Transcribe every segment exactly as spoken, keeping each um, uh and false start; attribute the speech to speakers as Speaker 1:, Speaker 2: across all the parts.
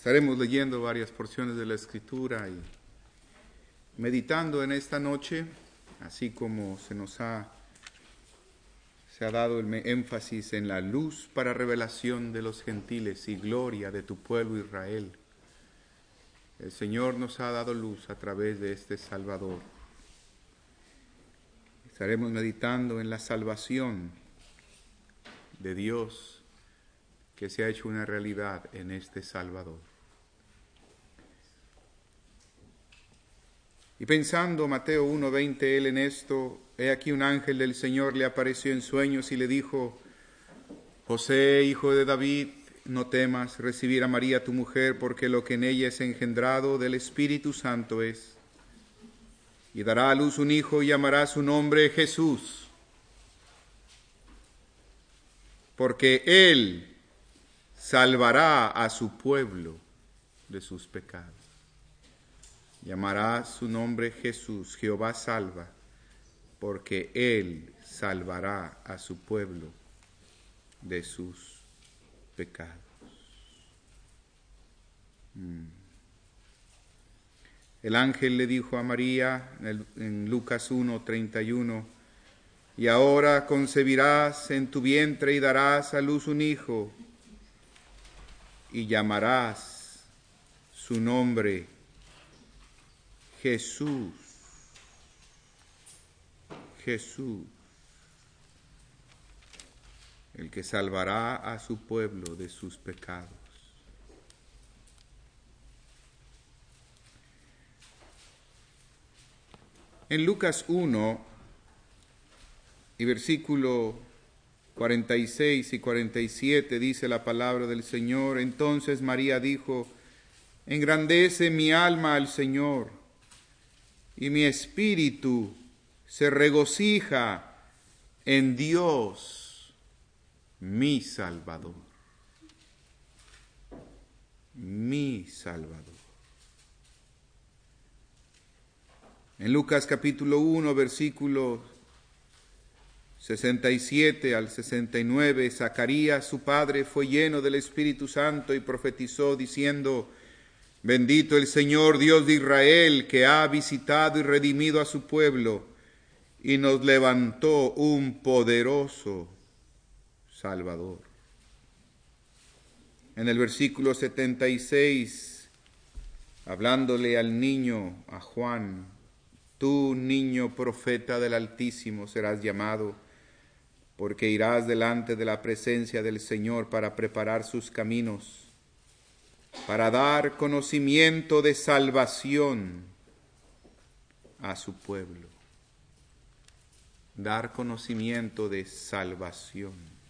Speaker 1: Estaremos leyendo varias porciones de la Escritura y meditando en esta noche, así como se nos ha, se ha dado el énfasis en la luz para revelación de los gentiles y gloria de tu pueblo Israel. El Señor nos ha dado luz a través de este Salvador. Estaremos meditando en la salvación de Dios que se ha hecho una realidad en este Salvador. Y pensando Mateo uno veinte, él en esto, he aquí un ángel del Señor le apareció en sueños y le dijo: José, hijo de David, no temas recibir a María tu mujer, porque lo que en ella es engendrado del Espíritu Santo es. Y dará a luz un hijo y llamará su nombre Jesús, porque él salvará a su pueblo de sus pecados. Llamará su nombre Jesús, Jehová salva, porque él salvará a su pueblo de sus pecados. Mm. El ángel le dijo a María en, el, en Lucas uno treinta y uno, y ahora concebirás en tu vientre y darás a luz un hijo, y llamarás su nombre Jesús. Jesús, el que salvará a su pueblo de sus pecados. En Lucas uno y versículo cuarenta y seis y cuarenta y siete dice la palabra del Señor: entonces María dijo: engrandece mi alma al Señor, y mi espíritu se regocija en Dios, mi Salvador. Mi Salvador. En Lucas capítulo uno, versículos sesenta y siete al sesenta y nueve, Zacarías, su padre, fue lleno del Espíritu Santo y profetizó diciendo: bendito el Señor Dios de Israel, que ha visitado y redimido a su pueblo, y nos levantó un poderoso Salvador. En el versículo setenta y seis, hablándole al niño, a Juan: tú, niño profeta del Altísimo, serás llamado, porque irás delante de la presencia del Señor para preparar sus caminos, para dar conocimiento de salvación a su pueblo. Dar conocimiento de salvación.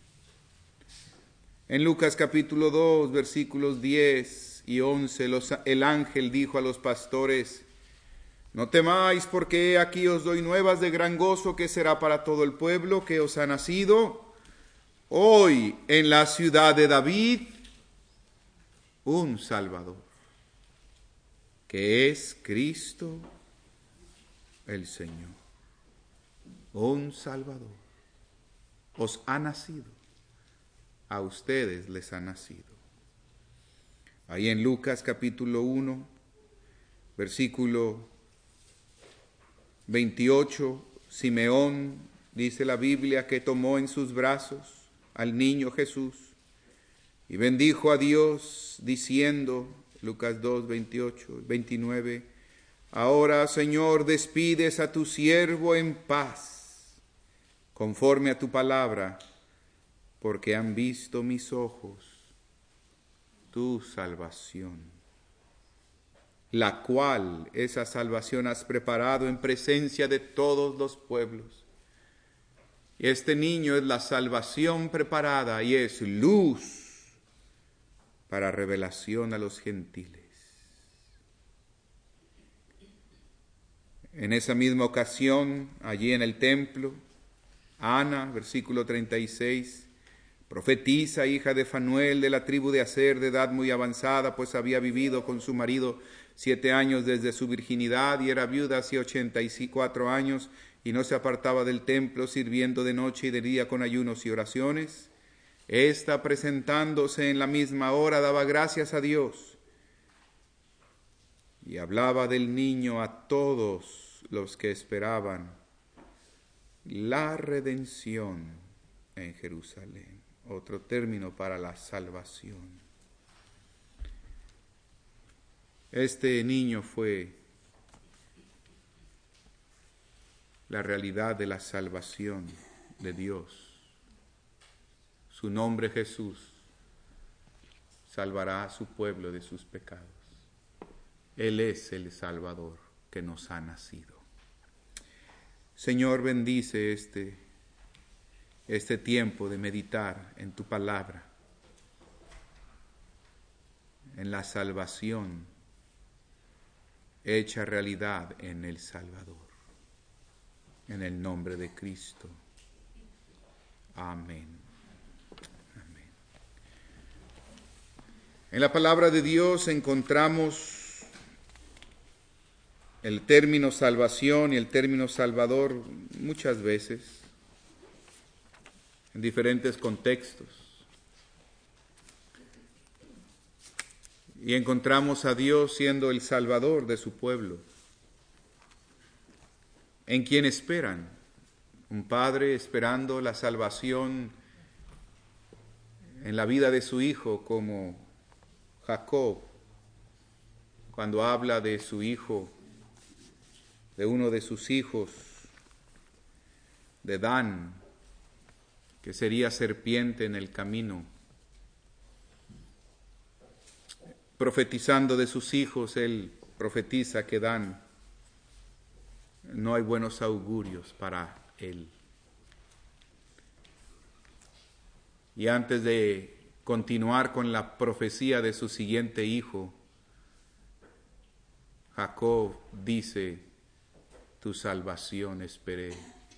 Speaker 1: En Lucas capítulo dos, versículos diez y once, los, el ángel dijo a los pastores: no temáis, porque aquí os doy nuevas de gran gozo, que será para todo el pueblo, que os ha nacido hoy en la ciudad de David un Salvador, que es Cristo el Señor. Un Salvador os ha nacido, a ustedes les ha nacido. Ahí en Lucas capítulo uno, versículo veintiocho, Simeón, dice la Biblia, que tomó en sus brazos al niño Jesús y bendijo a Dios diciendo, Lucas dos, veintiocho, veintinueve, ahora, Señor, despides a tu siervo en paz, conforme a tu palabra, porque han visto mis ojos tu salvación, la cual esa salvación has preparado en presencia de todos los pueblos. Y este niño es la salvación preparada y es luz para revelación a los gentiles. En esa misma ocasión, allí en el templo, Ana, versículo treinta y seis, profetiza, hija de Fanuel, de la tribu de Aser, de edad muy avanzada, pues había vivido con su marido siete años desde su virginidad y era viuda hacía ochenta y cuatro años, y no se apartaba del templo, sirviendo de noche y de día con ayunos y oraciones. Esta, presentándose en la misma hora, daba gracias a Dios y hablaba del niño a todos los que esperaban la redención en Jerusalén. Otro término para la salvación. Este niño fue la realidad de la salvación de Dios. Su nombre, Jesús, salvará a su pueblo de sus pecados. Él es el Salvador que nos ha nacido. Señor, bendice este, este tiempo de meditar en tu palabra, en la salvación hecha realidad en el Salvador. En el nombre de Cristo. Amén. Amén. En la palabra de Dios encontramos el término salvación y el término salvador muchas veces, en diferentes contextos. Y encontramos a Dios siendo el Salvador de su pueblo, en quien esperan. Un padre esperando la salvación en la vida de su hijo, como Jacob, cuando habla de su hijo, de uno de sus hijos, de Dan, que sería serpiente en el camino. Profetizando de sus hijos, él profetiza que Dan, no hay buenos augurios para él. Y antes de continuar con la profecía de su siguiente hijo, Jacob dice: tu salvación esperé,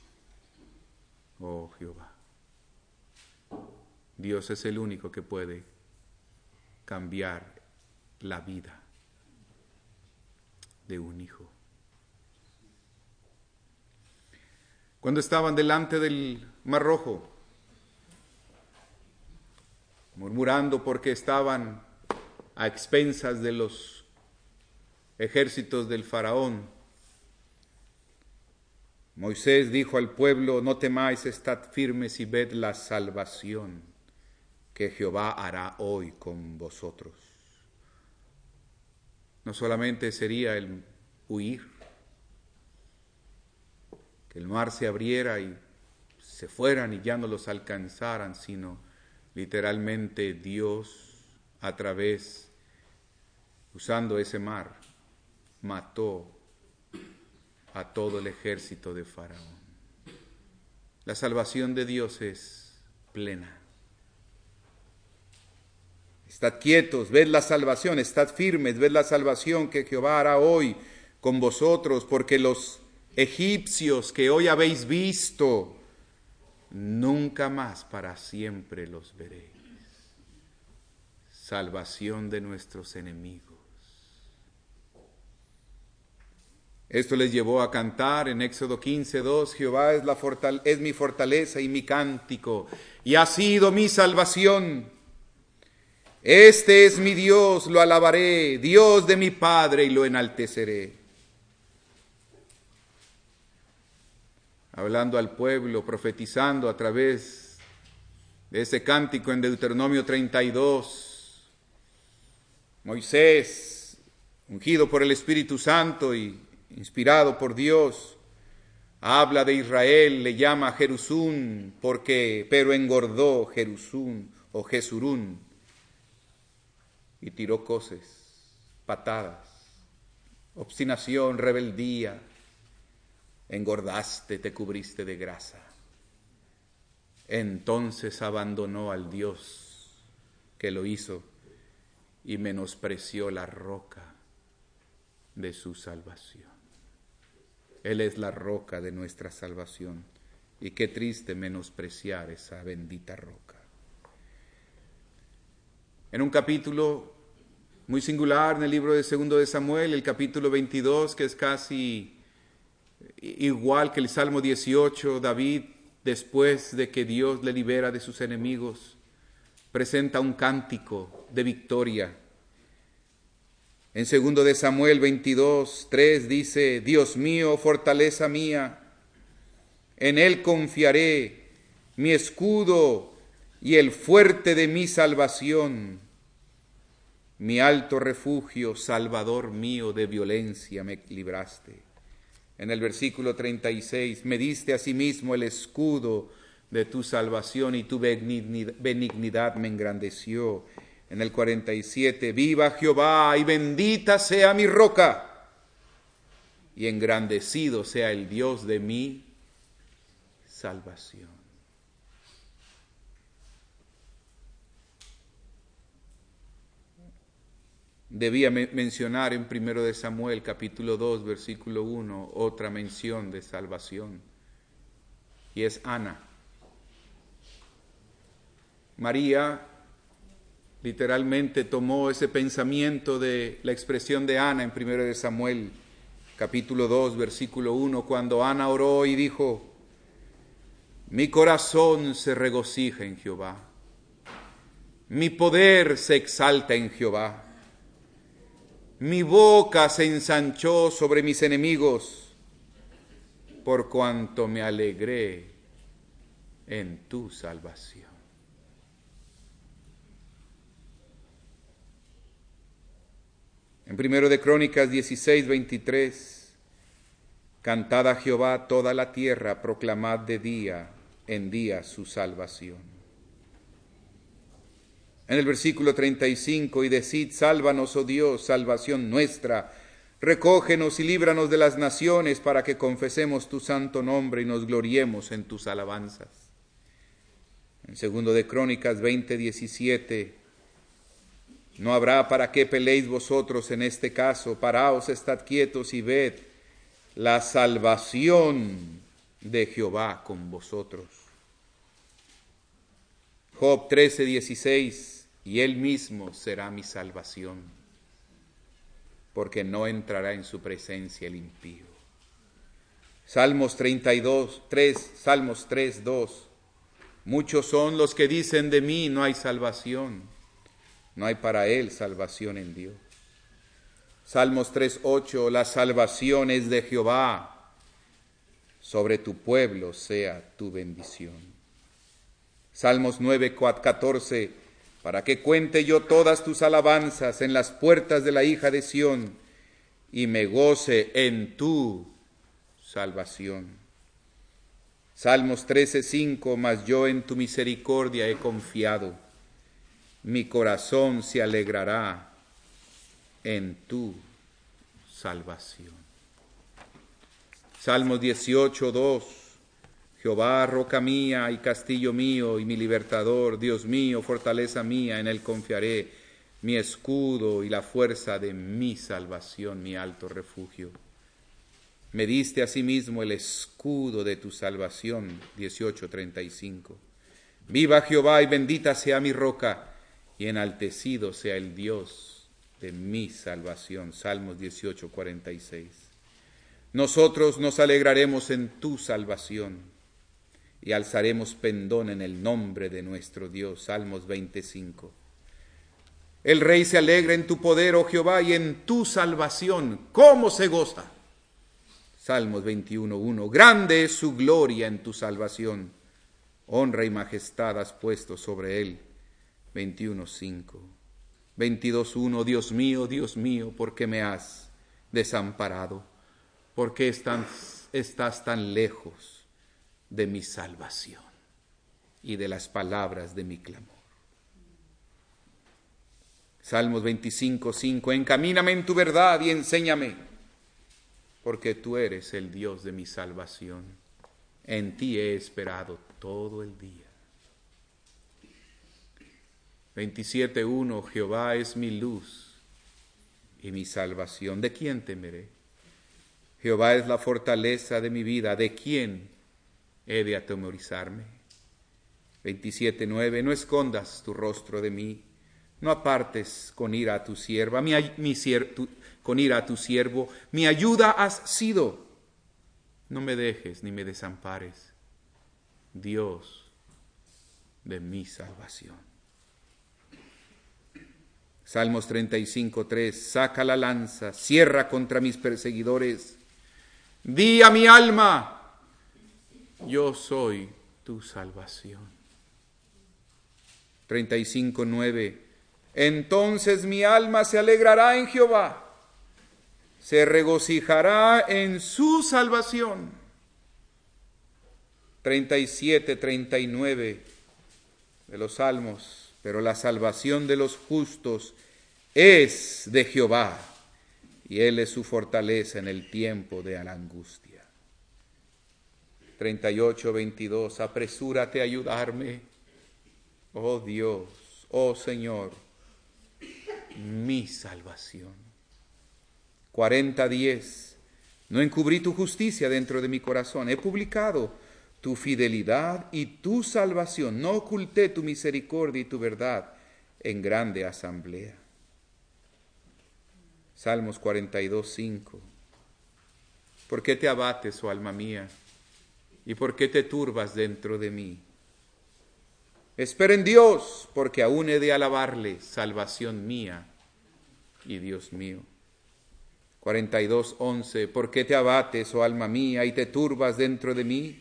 Speaker 1: oh Jehová. Dios es el único que puede cambiar la vida de un hijo. Cuando estaban delante del Mar Rojo, murmurando porque estaban a expensas de los ejércitos del faraón, Moisés dijo al pueblo: no temáis, estad firmes y ved la salvación que Jehová hará hoy con vosotros. No solamente sería el huir, que el mar se abriera y se fueran y ya no los alcanzaran, sino literalmente Dios, a través, usando ese mar, mató a todo el ejército de Faraón. La salvación de Dios es plena. Estad quietos, ved la salvación, estad firmes, ved la salvación que Jehová hará hoy con vosotros, porque los egipcios que hoy habéis visto, nunca más para siempre los veréis. Salvación de nuestros enemigos. Esto les llevó a cantar en Éxodo quince dos: Jehová es, la fortale- es mi fortaleza y mi cántico, y ha sido mi salvación. Este es mi Dios, lo alabaré, Dios de mi Padre, y lo enalteceré. Hablando al pueblo, profetizando a través de ese cántico en Deuteronomio treinta y dos, Moisés, ungido por el Espíritu Santo y inspirado por Dios, habla de Israel, le llama Jerusún, porque, pero engordó Jerusún o Jesurún, y tiró coces, patadas, obstinación, rebeldía. Engordaste, te cubriste de grasa. Entonces abandonó al Dios que lo hizo y menospreció la roca de su salvación. Él es la roca de nuestra salvación, y qué triste menospreciar esa bendita roca. En un capítulo muy singular en el libro de Segundo de Samuel, el capítulo veintidós, que es casi igual que el Salmo dieciocho, David, después de que Dios le libera de sus enemigos, presenta un cántico de victoria. En segundo de Samuel veintidós, tres dice, Dios mío, fortaleza mía, en Él confiaré, mi escudo y el fuerte de mi salvación, mi alto refugio, Salvador mío, de violencia me libraste. En el versículo treinta y seis, me diste asimismo el escudo de tu salvación y tu benignidad me engrandeció. En el cuarenta y siete, viva Jehová y bendita sea mi roca y engrandecido sea el Dios de mi salvación. Debía me- mencionar en primero de Samuel capítulo dos versículo uno otra mención de salvación y es Ana. María literalmente tomó ese pensamiento de la expresión de Ana en primero de Samuel capítulo dos versículo uno cuando Ana oró y dijo, mi corazón se regocija en Jehová, mi poder se exalta en Jehová. Mi boca se ensanchó sobre mis enemigos, por cuanto me alegré en tu salvación. En primero de Crónicas dieciséis, veintitrés, cantad a Jehová toda la tierra, proclamad de día en día su salvación. En el versículo treinta y cinco, y decid, sálvanos, oh Dios, salvación nuestra, recógenos y líbranos de las naciones para que confesemos tu santo nombre y nos gloriemos en tus alabanzas. En segundo de Crónicas veinte, diecisiete, no habrá para qué peleéis vosotros en este caso, paraos, estad quietos y ved la salvación de Jehová con vosotros. Job trece, dieciséis, y él mismo será mi salvación, porque no entrará en su presencia el impío. Salmos treinta y dos, tres, Salmos tres, dos, muchos son los que dicen de mí, no hay salvación, no hay para él salvación en Dios. Salmos tres, ocho, la salvación es de Jehová, sobre tu pueblo sea tu bendición. Salmos nueve, catorce, para que cuente yo todas tus alabanzas en las puertas de la hija de Sión y me goce en tu salvación. Salmos trece, cinco, mas yo en tu misericordia he confiado, mi corazón se alegrará en tu salvación. Salmos dieciocho, dos, Jehová, roca mía y castillo mío y mi libertador, Dios mío, fortaleza mía, en él confiaré, mi escudo y la fuerza de mi salvación, mi alto refugio. Me diste asimismo el escudo de tu salvación, dieciocho, treinta y cinco. Viva Jehová y bendita sea mi roca y enaltecido sea el Dios de mi salvación, Salmos dieciocho, cuarenta y seis. Nosotros nos alegraremos en tu salvación y alzaremos pendón en el nombre de nuestro Dios. Salmos veinticinco. El rey se alegra en tu poder, oh Jehová, y en tu salvación. ¿Cómo se goza? Salmos veintiuno, uno. Grande es su gloria en tu salvación. Honra y majestad has puesto sobre él. veintiuno, cinco. veintidós, uno. Dios mío, Dios mío, ¿por qué me has desamparado? ¿Por qué estás, estás tan lejos de mi salvación y de las palabras de mi clamor? Salmos veinticinco, cinco. Encamíname en tu verdad y enséñame, porque tú eres el Dios de mi salvación. En ti he esperado todo el día. veintisiete, uno. Jehová es mi luz y mi salvación. ¿De quién temeré? Jehová es la fortaleza de mi vida. ¿De quién he de atemorizarme? veintisiete, nueve. No escondas tu rostro de mí, no apartes con ira a tu sierva, mi, mi sier, tu, con ira a tu siervo, mi ayuda has sido. No me dejes ni me desampares, Dios de mi salvación. Salmos treinta y cinco, tres. Saca la lanza, cierra contra mis perseguidores. Di a mi alma, yo soy tu salvación. treinta y cinco, nueve. Entonces mi alma se alegrará en Jehová, se regocijará en su salvación. treinta y siete, treinta y nueve de los Salmos. Pero la salvación de los justos es de Jehová, y Él es su fortaleza en el tiempo de la angustia. treinta y ocho, veintidós. Apresúrate a ayudarme, oh Dios, oh Señor, mi salvación. cuarenta, diez. No encubrí tu justicia dentro de mi corazón, he publicado tu fidelidad y tu salvación, no oculté tu misericordia y tu verdad en grande asamblea. Salmos cuarenta y dos, cinco. ¿Por qué te abates, oh alma mía? ¿Y por qué te turbas dentro de mí? Espera en Dios, porque aún he de alabarle, salvación mía y Dios mío. cuarenta y dos, once. ¿Por qué te abates, oh alma mía, y te turbas dentro de mí?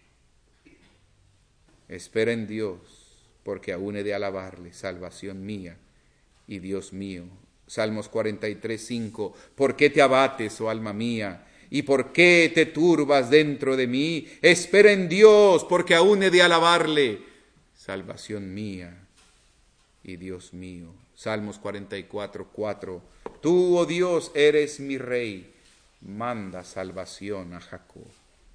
Speaker 1: Espera en Dios, porque aún he de alabarle, salvación mía y Dios mío. Salmos cuarenta y tres, cinco. ¿Por qué te abates, oh alma mía? ¿Y por qué te turbas dentro de mí? Espera en Dios, porque aún he de alabarle, salvación mía y Dios mío. Salmos cuarenta y cuatro, cuatro. Tú, oh Dios, eres mi rey, manda salvación a Jacob.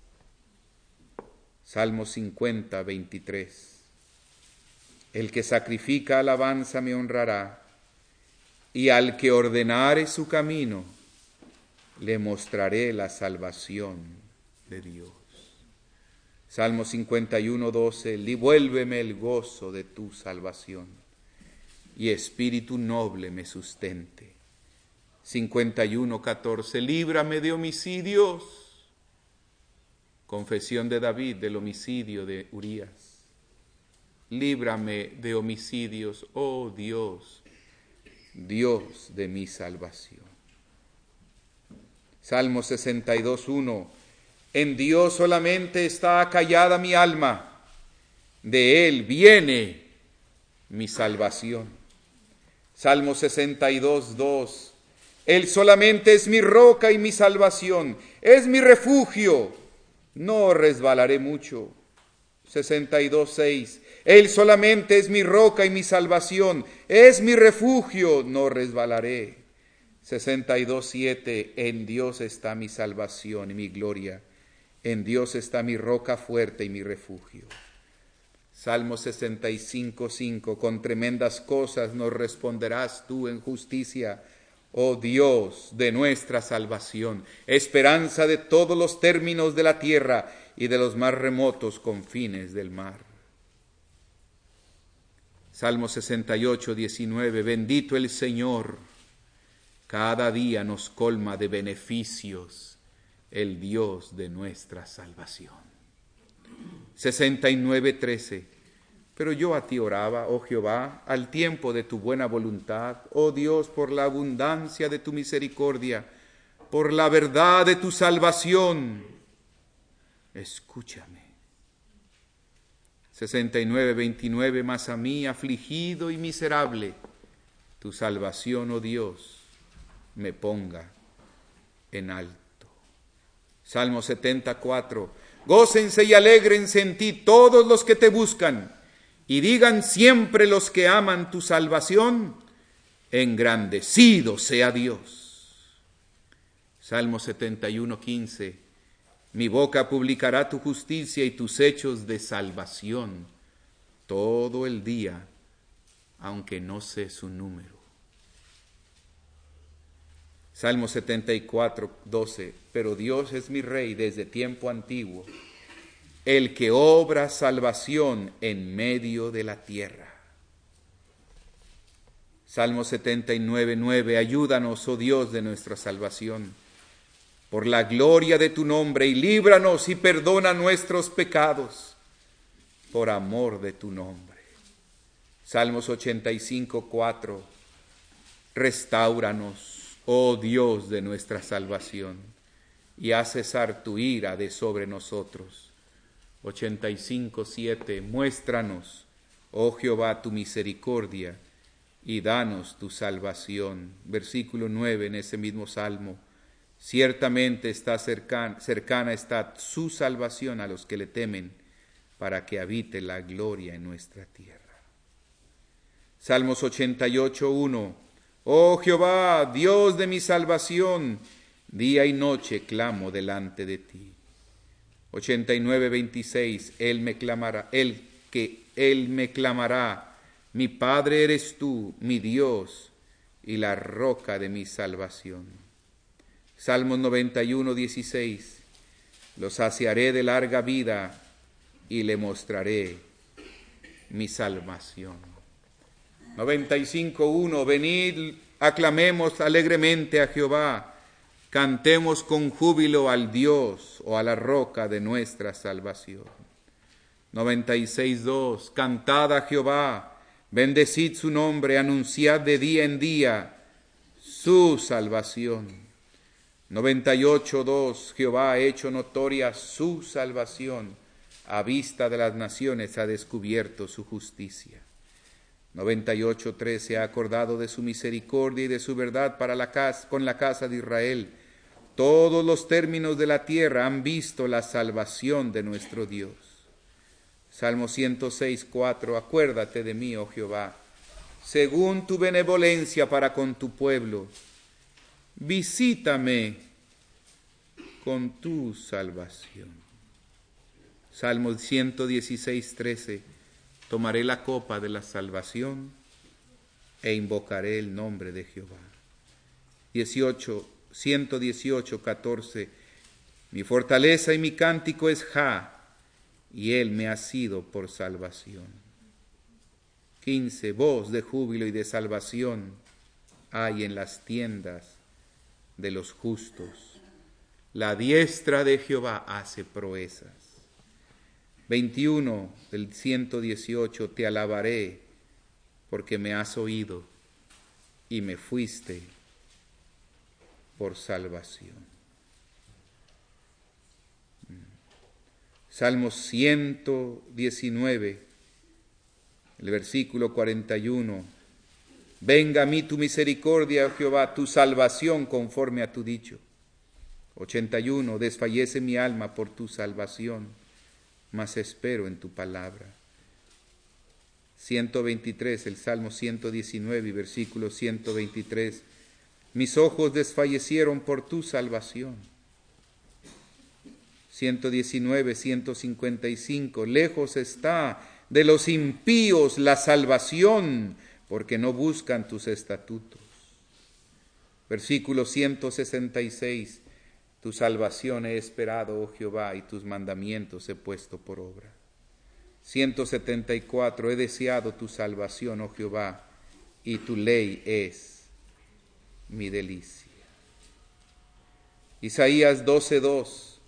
Speaker 1: Salmo cincuenta, veintitrés. El que sacrifica alabanza me honrará, y al que ordenare su camino, le mostraré la salvación de Dios. Salmo cincuenta y uno, doce. Devuélveme el gozo de tu salvación, y espíritu noble me sustente. cincuenta y uno, catorce. Líbrame de homicidios. Confesión de David del homicidio de Urías. Líbrame de homicidios, oh Dios, Dios de mi salvación. Salmo sesenta y dos, uno. En Dios solamente está acallada mi alma, de Él viene mi salvación. Salmo sesenta y dos, dos. Él solamente es mi roca y mi salvación, es mi refugio, no resbalaré mucho. sesenta y dos, seis. Él solamente es mi roca y mi salvación, es mi refugio, no resbalaré. sesenta y dos, siete. En Dios está mi salvación y mi gloria, en Dios está mi roca fuerte y mi refugio. Salmo sesenta y cinco, cinco. Con tremendas cosas nos responderás tú en justicia, oh Dios de nuestra salvación, esperanza de todos los términos de la tierra y de los más remotos confines del mar. Salmo sesenta y ocho, diecinueve. Bendito el Señor, cada día nos colma de beneficios el Dios de nuestra salvación. sesenta y nueve, trece. Pero yo a ti oraba, oh Jehová, al tiempo de tu buena voluntad, oh Dios, por la abundancia de tu misericordia, por la verdad de tu salvación, escúchame. sesenta y nueve, veintinueve. Mas a mí, afligido y miserable, tu salvación, oh Dios, me ponga en alto. Salmo setenta y cuatro. Gócense y alégrense en ti todos los que te buscan, y digan siempre los que aman tu salvación, engrandecido sea Dios. Salmo setenta y uno, quince. Mi boca publicará tu justicia y tus hechos de salvación todo el día, aunque no sé su número. Salmo setenta y cuatro, doce. Pero Dios es mi rey desde tiempo antiguo, el que obra salvación en medio de la tierra. Salmo setenta y nueve, nueve. Ayúdanos, oh Dios de nuestra salvación, por la gloria de tu nombre, y líbranos y perdona nuestros pecados, por amor de tu nombre. Salmos ochenta y cinco, cuatro. Restáuranos, oh Dios de nuestra salvación, y haz cesar tu ira de sobre nosotros. ochenta y cinco, siete. Muéstranos, oh Jehová, tu misericordia, y danos tu salvación. Versículo nueve en ese mismo salmo. Ciertamente está cercana, cercana está su salvación a los que le temen, para que habite la gloria en nuestra tierra. Salmos ochenta y ocho, uno. Oh Jehová, Dios de mi salvación, día y noche clamo delante de ti. ochenta y nueve, veintiséis. Él me clamará, él que él me clamará. Mi Padre eres tú, mi Dios, y la roca de mi salvación. Salmos noventa y uno, dieciséis. Lo saciaré de larga vida y le mostraré mi salvación. noventa y cinco, uno. Venid, aclamemos alegremente a Jehová, cantemos con júbilo al Dios o a la roca de nuestra salvación. noventa y seis, dos. Cantad a Jehová, bendecid su nombre, anunciad de día en día su salvación. noventa y ocho, dos. Jehová ha hecho notoria su salvación, a vista de las naciones ha descubierto su justicia. noventa y ocho, tres. Se ha acordado de su misericordia y de su verdad para la casa, con la casa de Israel. Todos los términos de la tierra han visto la salvación de nuestro Dios. Salmo ciento seis, cuatro. Acuérdate de mí, oh Jehová, según tu benevolencia para con tu pueblo. Visítame con tu salvación. Salmo ciento dieciséis, trece. Tomaré la copa de la salvación e invocaré el nombre de Jehová. dieciocho, ciento dieciocho, catorce. Mi fortaleza y mi cántico es Jah, y él me ha sido por salvación. quince. Voz de júbilo y de salvación hay en las tiendas de los justos. La diestra de Jehová hace proezas. veintiuno del ciento dieciocho. Te alabaré porque me has oído y me fuiste por salvación. Salmo ciento diecinueve, el versículo cuarenta y uno. Venga a mí tu misericordia, oh Jehová, tu salvación conforme a tu dicho. ochenta y uno. Desfallece mi alma por tu salvación, mas espero en tu palabra. ciento veintitrés, el Salmo ciento diecinueve, versículo ciento veintitrés. Mis ojos desfallecieron por tu salvación. ciento diecinueve, ciento cincuenta y cinco. Lejos está de los impíos la salvación, porque no buscan tus estatutos. Versículo ciento sesenta y seis. Tu salvación he esperado, oh Jehová, y tus mandamientos he puesto por obra. ciento setenta y cuatro. He deseado tu salvación, oh Jehová, y tu ley es mi delicia. Isaías doce, dos.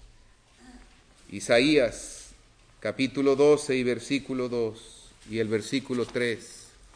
Speaker 1: Isaías capítulo doce y versículo dos y el versículo tres.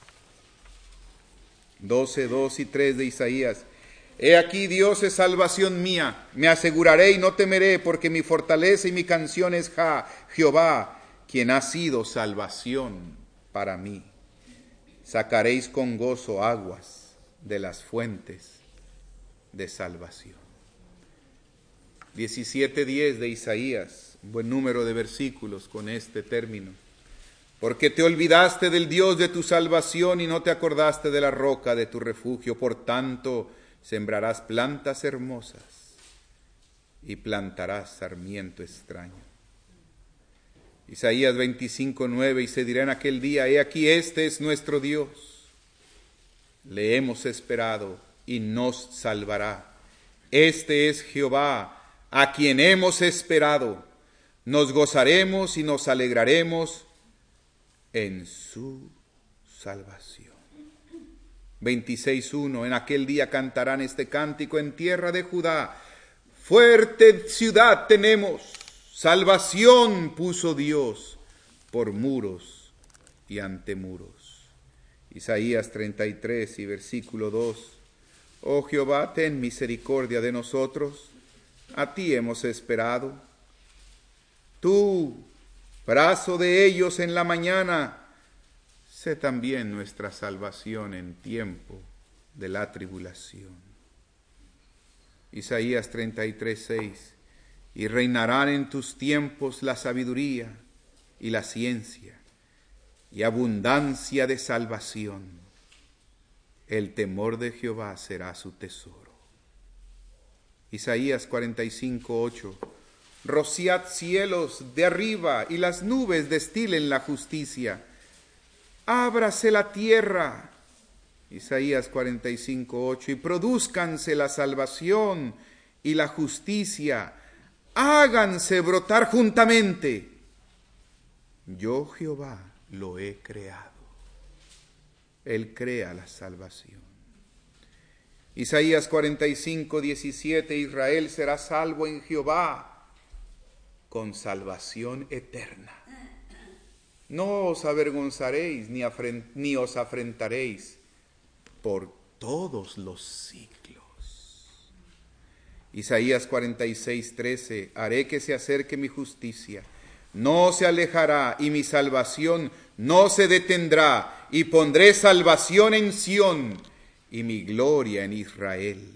Speaker 1: doce, dos y tres de Isaías. He aquí, Dios es salvación mía, me aseguraré y no temeré, porque mi fortaleza y mi canción es Ja, Jehová, quien ha sido salvación para mí. Sacaréis con gozo aguas de las fuentes de salvación. diecisiete, diez de Isaías, buen número de versículos con este término. Porque te olvidaste del Dios de tu salvación y no te acordaste de la roca de tu refugio. Por tanto, sembrarás plantas hermosas y plantarás sarmiento extraño. Isaías veinticinco, nueve. Y se dirá en aquel día: he aquí, este es nuestro Dios. Le hemos esperado y nos salvará. Este es Jehová, a quien hemos esperado. Nos gozaremos y nos alegraremos en su salvación. veintiséis, uno. En aquel día cantarán este cántico en tierra de Judá. Fuerte ciudad tenemos, salvación puso Dios por muros y ante muros. Isaías treinta y tres y versículo dos. Oh Jehová, ten misericordia de nosotros, a ti hemos esperado. Tú, brazo de ellos en la mañana, sé también nuestra salvación en tiempo de la tribulación. Isaías treinta y tres, seis. Y reinarán en tus tiempos la sabiduría y la ciencia, y abundancia de salvación. El temor de Jehová será su tesoro. Isaías cuarenta y cinco, ocho. Rociad cielos de arriba, y las nubes destilen la justicia. Ábrase la tierra. Isaías cuarenta y cinco, ocho. Y produzcanse la salvación y la justicia. Háganse brotar juntamente. Yo, Jehová, lo he creado. Él crea la salvación. Isaías cuarenta y cinco, diecisiete. Israel será salvo en Jehová con salvación eterna. No os avergonzaréis ni, afrent- ni os afrentaréis por todos los siglos. Isaías cuarenta y seis, trece. Haré que se acerque mi justicia, no se alejará, y mi salvación no se detendrá, y pondré salvación en Sión y mi gloria en Israel.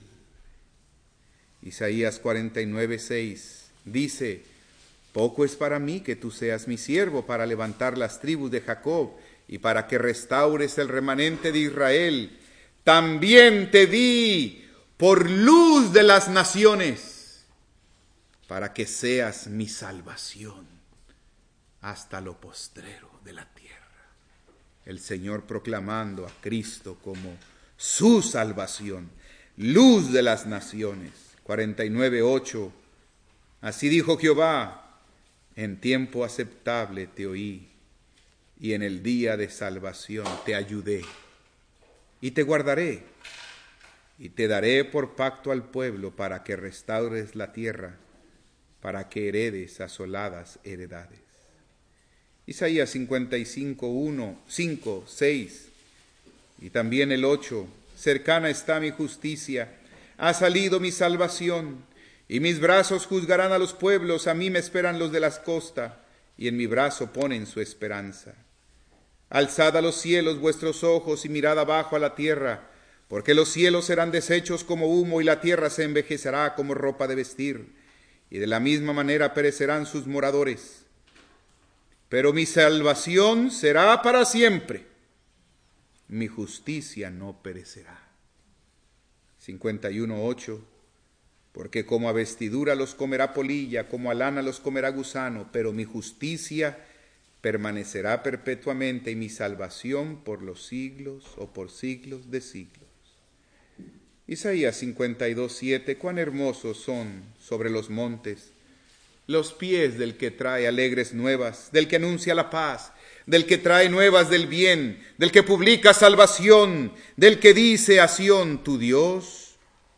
Speaker 1: Isaías cuarenta y nueve, seis dice: poco es para mí que tú seas mi siervo para levantar las tribus de Jacob y para que restaures el remanente de Israel. También te di por luz de las naciones, para que seas mi salvación hasta lo postrero de la tierra. El Señor proclamando a Cristo como su salvación, luz de las naciones. cuarenta y nueve, ocho. Así dijo Jehová: en tiempo aceptable te oí, y en el día de salvación te ayudé, y te guardaré, y te daré por pacto al pueblo para que restaures la tierra, para que heredes asoladas heredades. Isaías cincuenta y cinco, uno, cinco, seis, y también el ocho. Cercana está mi justicia, ha salido mi salvación, y mis brazos juzgarán a los pueblos. A mí me esperan los de las costas, y en mi brazo ponen su esperanza. Alzad a los cielos vuestros ojos y mirad abajo a la tierra, porque los cielos serán deshechos como humo, y la tierra se envejecerá como ropa de vestir, y de la misma manera perecerán sus moradores. Pero mi salvación será para siempre, mi justicia no perecerá. cincuenta y uno, ocho. Porque como a vestidura los comerá polilla, como a lana los comerá gusano, pero mi justicia permanecerá perpetuamente, y mi salvación por los siglos o por siglos de siglos. Isaías cincuenta y dos, siete. Cuán hermosos son sobre los montes los pies del que trae alegres nuevas, del que anuncia la paz, del que trae nuevas del bien, del que publica salvación, del que dice a Sión: tu Dios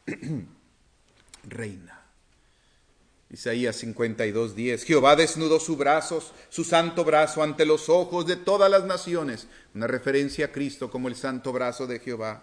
Speaker 1: reina. Isaías cincuenta y dos, diez. Jehová desnudó sus brazos, su santo brazo, ante los ojos de todas las naciones. Una referencia a Cristo como el santo brazo de Jehová.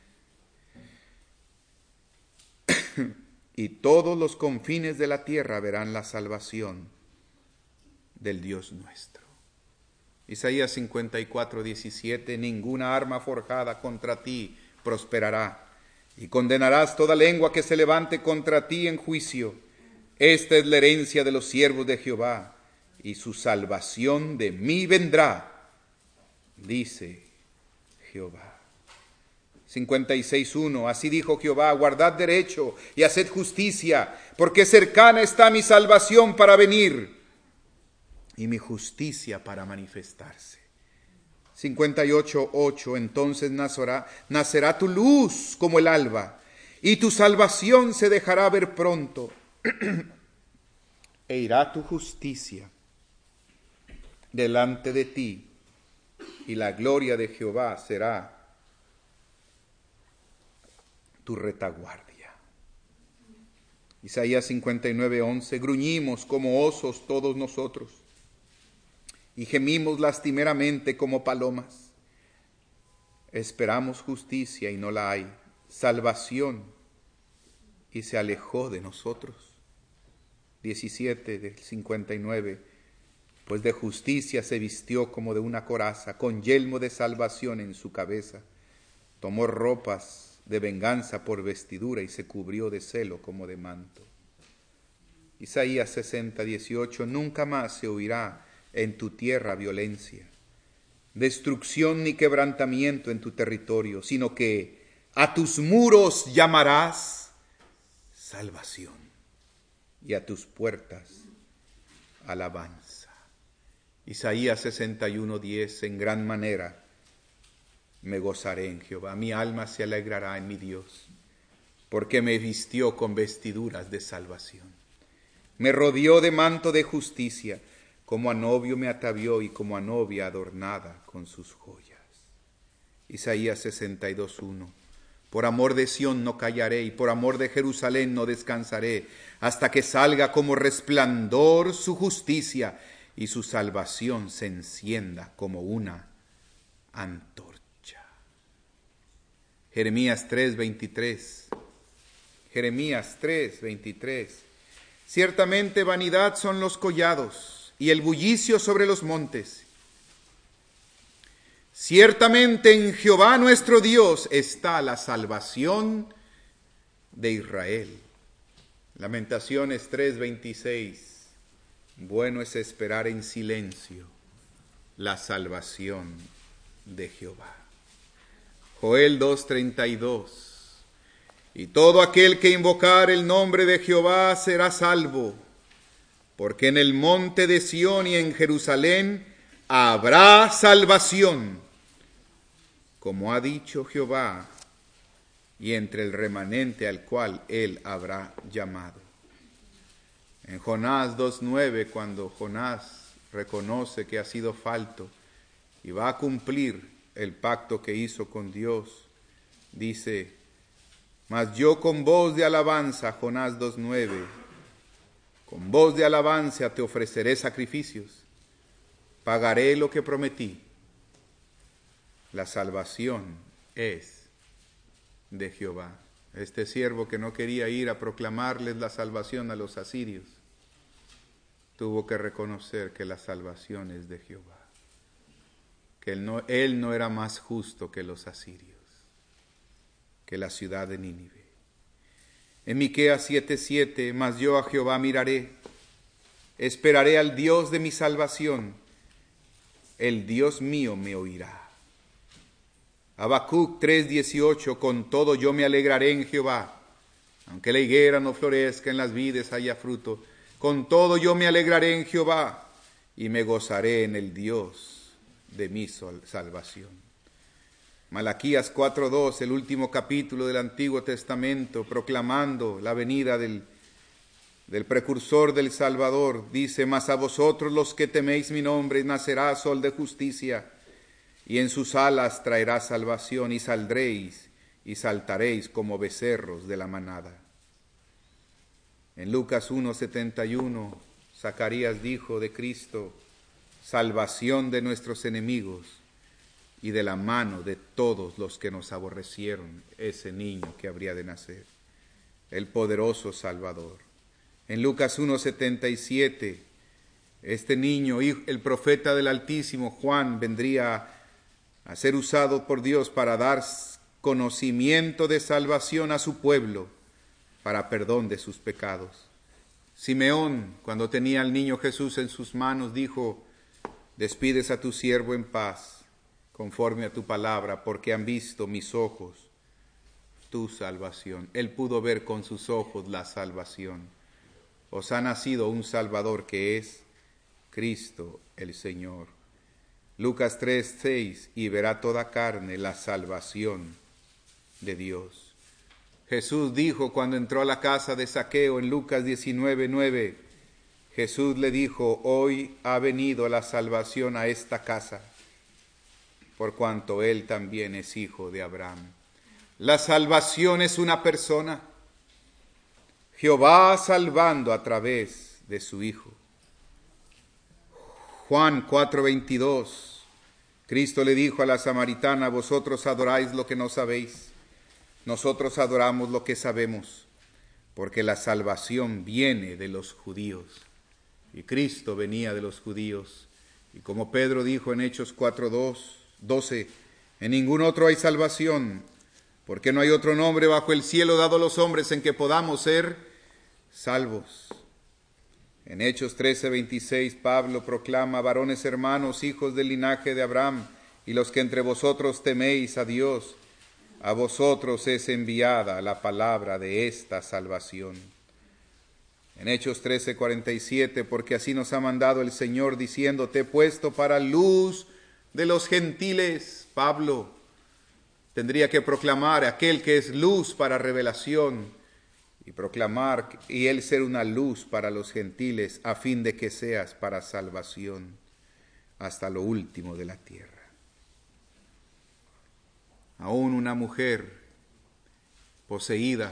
Speaker 1: Y todos los confines de la tierra verán la salvación del Dios nuestro. Isaías cincuenta y cuatro, diecisiete. Ninguna arma forjada contra ti prosperará, y condenarás toda lengua que se levante contra ti en juicio. Esta es la herencia de los siervos de Jehová, y su salvación de mí vendrá, dice Jehová. cincuenta y seis, uno. Así dijo Jehová: guardad derecho y haced justicia, porque cercana está mi salvación para venir, y mi justicia para manifestarse. cincuenta y ocho, ocho. Entonces nacerá, nacerá tu luz como el alba, y tu salvación se dejará ver pronto, e irá tu justicia delante de ti, y la gloria de Jehová será tu retaguardia. Isaías cincuenta y nueve, once. Gruñimos como osos todos nosotros, y gemimos lastimeramente como palomas. Esperamos justicia y no la hay, salvación, y se alejó de nosotros. diecisiete del cincuenta y nueve. Pues de justicia se vistió como de una coraza, con yelmo de salvación en su cabeza. Tomó ropas de venganza por vestidura y se cubrió de celo como de manto. Isaías sesenta, dieciocho. Nunca más se oirá en tu tierra violencia, destrucción ni quebrantamiento en tu territorio, sino que a tus muros llamarás salvación y a tus puertas alabanza. Isaías sesenta y uno, diez. En gran manera me gozaré en Jehová, mi alma se alegrará en mi Dios, porque me vistió con vestiduras de salvación. Me rodeó de manto de justicia, como a novio me atavió y como a novia adornada con sus joyas. Isaías sesenta y dos, uno. Por amor de Sión no callaré y por amor de Jerusalén no descansaré, hasta que salga como resplandor su justicia y su salvación se encienda como una antorcha. Jeremías tres, veintitrés. Jeremías tres, veintitrés. Ciertamente vanidad son los collados y el bullicio sobre los montes. Ciertamente en Jehová nuestro Dios está la salvación de Israel. Lamentaciones tres, veintiséis. Bueno es esperar en silencio la salvación de Jehová. Joel dos, treinta y dos. Y todo aquel que invocar el nombre de Jehová será salvo, porque en el monte de Sión y en Jerusalén habrá salvación, como ha dicho Jehová, y entre el remanente al cual él habrá llamado. En Jonás dos, nueve, cuando Jonás reconoce que ha sido falto y va a cumplir el pacto que hizo con Dios, dice: mas yo con voz de alabanza, Jonás dos, nueve, con voz de alabanza te ofreceré sacrificios, pagaré lo que prometí. La salvación es de Jehová. Este siervo que no quería ir a proclamarles la salvación a los asirios, tuvo que reconocer que la salvación es de Jehová, que él no, él no era más justo que los asirios, que la ciudad de Nínive. En Miqueas siete, siete, mas yo a Jehová miraré, esperaré al Dios de mi salvación, el Dios mío me oirá. Habacuc tres, dieciocho, con todo yo me alegraré en Jehová, aunque la higuera no florezca, en las vides haya fruto, con todo yo me alegraré en Jehová y me gozaré en el Dios de mi salvación. Malaquías cuatro, dos, el último capítulo del Antiguo Testamento, proclamando la venida del, del precursor del Salvador, dice: mas a vosotros los que teméis mi nombre nacerá sol de justicia, y en sus alas traerá salvación, y saldréis y saltaréis como becerros de la manada. En Lucas uno, setenta y uno, Zacarías dijo de Cristo: salvación de nuestros enemigos y de la mano de todos los que nos aborrecieron, ese niño que habría de nacer, el poderoso Salvador. En Lucas uno, setenta y siete, este niño, el profeta del Altísimo, Juan, vendría a ser usado por Dios para dar conocimiento de salvación a su pueblo, para perdón de sus pecados. Simeón, cuando tenía al niño Jesús en sus manos, dijo: despides a tu siervo en paz, conforme a tu palabra, porque han visto mis ojos tu salvación. Él pudo ver con sus ojos la salvación. Os ha nacido un Salvador que es Cristo el Señor. Lucas tres, seis, y verá toda carne la salvación de Dios. Jesús dijo cuando entró a la casa de Zaqueo en Lucas diecinueve, nueve, Jesús le dijo: hoy ha venido la salvación a esta casa, por cuanto él también es hijo de Abraham. La salvación es una persona, Jehová salvando a través de su Hijo. Juan cuatro, veintidós, Cristo le dijo a la samaritana: vosotros adoráis lo que no sabéis, nosotros adoramos lo que sabemos, porque la salvación viene de los judíos. Y Cristo venía de los judíos. Y como Pedro dijo en Hechos cuatro doce, en ningún otro hay salvación, porque no hay otro nombre bajo el cielo dado a los hombres en que podamos ser salvos. En Hechos trece veintiséis, Pablo proclama: varones hermanos, hijos del linaje de Abraham, y los que entre vosotros teméis a Dios, a vosotros es enviada la palabra de esta salvación. En Hechos trece cuarenta y siete, porque así nos ha mandado el Señor, diciendo: te he puesto para luz de los gentiles. Pablo tendría que proclamar aquel que es luz para revelación, y proclamar y él ser una luz para los gentiles, a fin de que seas para salvación hasta lo último de la tierra. Aún una mujer poseída,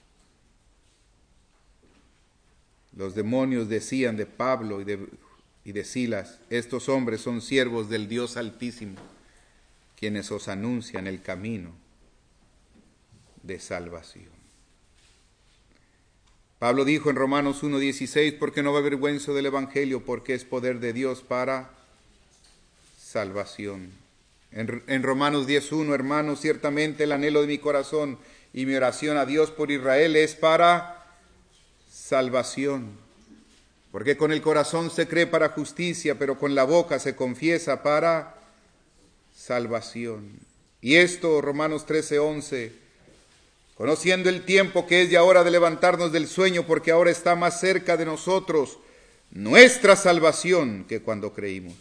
Speaker 1: los demonios decían de Pablo y de, y de Silas: estos hombres son siervos del Dios Altísimo, quienes os anuncian el camino de salvación. Pablo dijo en Romanos uno dieciséis: porque no me avergüenzo del Evangelio, porque es poder de Dios para salvación. En, en Romanos diez uno, hermanos, ciertamente el anhelo de mi corazón y mi oración a Dios por Israel es para salvación. Porque con el corazón se cree para justicia, pero con la boca se confiesa para salvación. Y esto, Romanos trece once, conociendo el tiempo que es ya hora de levantarnos del sueño, porque ahora está más cerca de nosotros nuestra salvación que cuando creímos.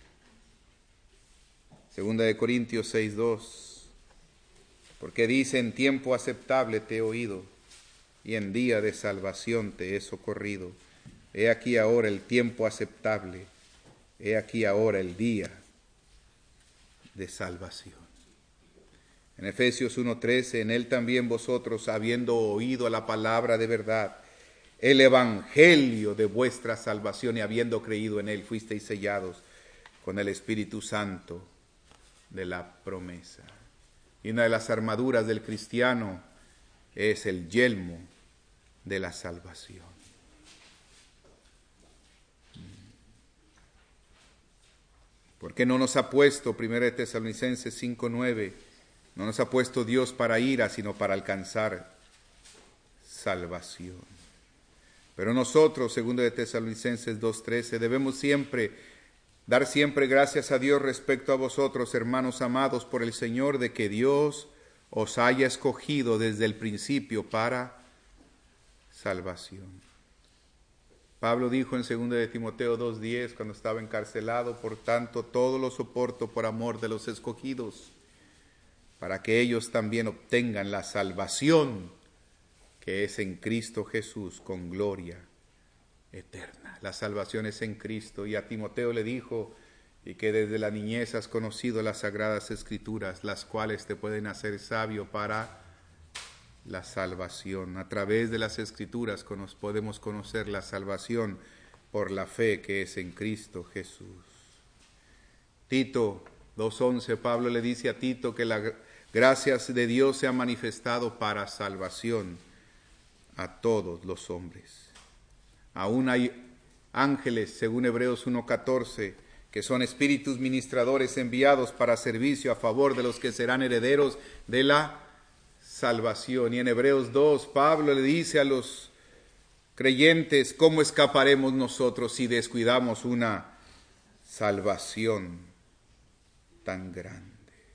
Speaker 1: Segunda de Corintios seis dos, porque dice: en tiempo aceptable te he oído, y en día de salvación te he socorrido. He aquí ahora el tiempo aceptable, he aquí ahora el día de salvación. En Efesios uno trece, en él también vosotros, habiendo oído la palabra de verdad, el evangelio de vuestra salvación, y habiendo creído en él, fuisteis sellados con el Espíritu Santo de la promesa. Y una de las armaduras del cristiano es el yelmo de la salvación. ¿Por qué no nos ha puesto, primera de Tesalonicenses cinco nueve, no nos ha puesto Dios para ira, sino para alcanzar salvación? Pero nosotros, segunda de Tesalonicenses dos trece, debemos siempre dar siempre gracias a Dios respecto a vosotros, hermanos amados por el Señor, de que Dios os haya escogido desde el principio para salvación. Pablo dijo en segunda de Timoteo dos diez, cuando estaba encarcelado: por tanto, todo lo soporto por amor de los escogidos, para que ellos también obtengan la salvación que es en Cristo Jesús, con gloria eterna. La salvación es en Cristo. Y a Timoteo le dijo: y que desde la niñez has conocido las sagradas escrituras, las cuales te pueden hacer sabio para la salvación. A través de las escrituras podemos conocer la salvación por la fe que es en Cristo Jesús. Tito dos once, Pablo le dice a Tito que la gracia de Dios se ha manifestado para salvación a todos los hombres. Aún hay ángeles, según Hebreos uno catorce, que son espíritus ministradores enviados para servicio a favor de los que serán herederos de la salvación. Y en Hebreos dos, Pablo le dice a los creyentes: ¿cómo escaparemos nosotros si descuidamos una salvación tan grande?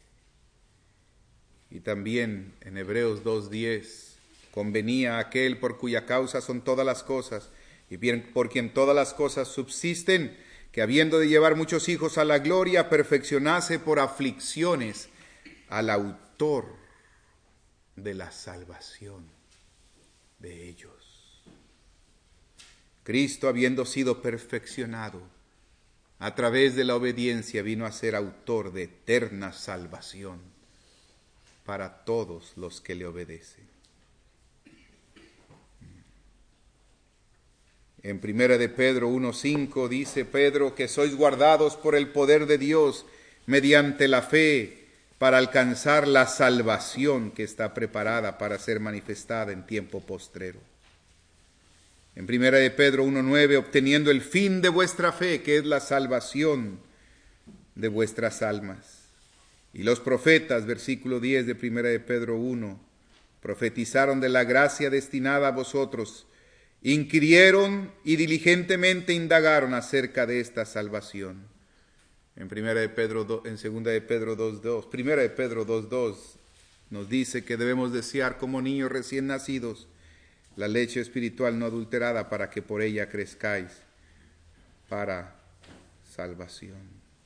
Speaker 1: Y también en Hebreos dos diez, convenía a aquel por cuya causa son todas las cosas, y bien por quien todas las cosas subsisten, que habiendo de llevar muchos hijos a la gloria, perfeccionase por aflicciones al autor de la salvación de ellos. Cristo, habiendo sido perfeccionado a través de la obediencia, vino a ser autor de eterna salvación para todos los que le obedecen. En primera de Pedro uno cinco dice Pedro que sois guardados por el poder de Dios mediante la fe, para alcanzar la salvación que está preparada para ser manifestada en tiempo postrero. En primera de Pedro uno nueve, obteniendo el fin de vuestra fe, que es la salvación de vuestras almas. Y los profetas, versículo diez de primera de Pedro uno, profetizaron de la gracia destinada a vosotros, inquirieron y diligentemente indagaron acerca de esta salvación. En primera de Pedro, en segunda de Pedro dos dos, primera de Pedro dos dos nos dice que debemos desear como niños recién nacidos la leche espiritual no adulterada para que por ella crezcáis para salvación.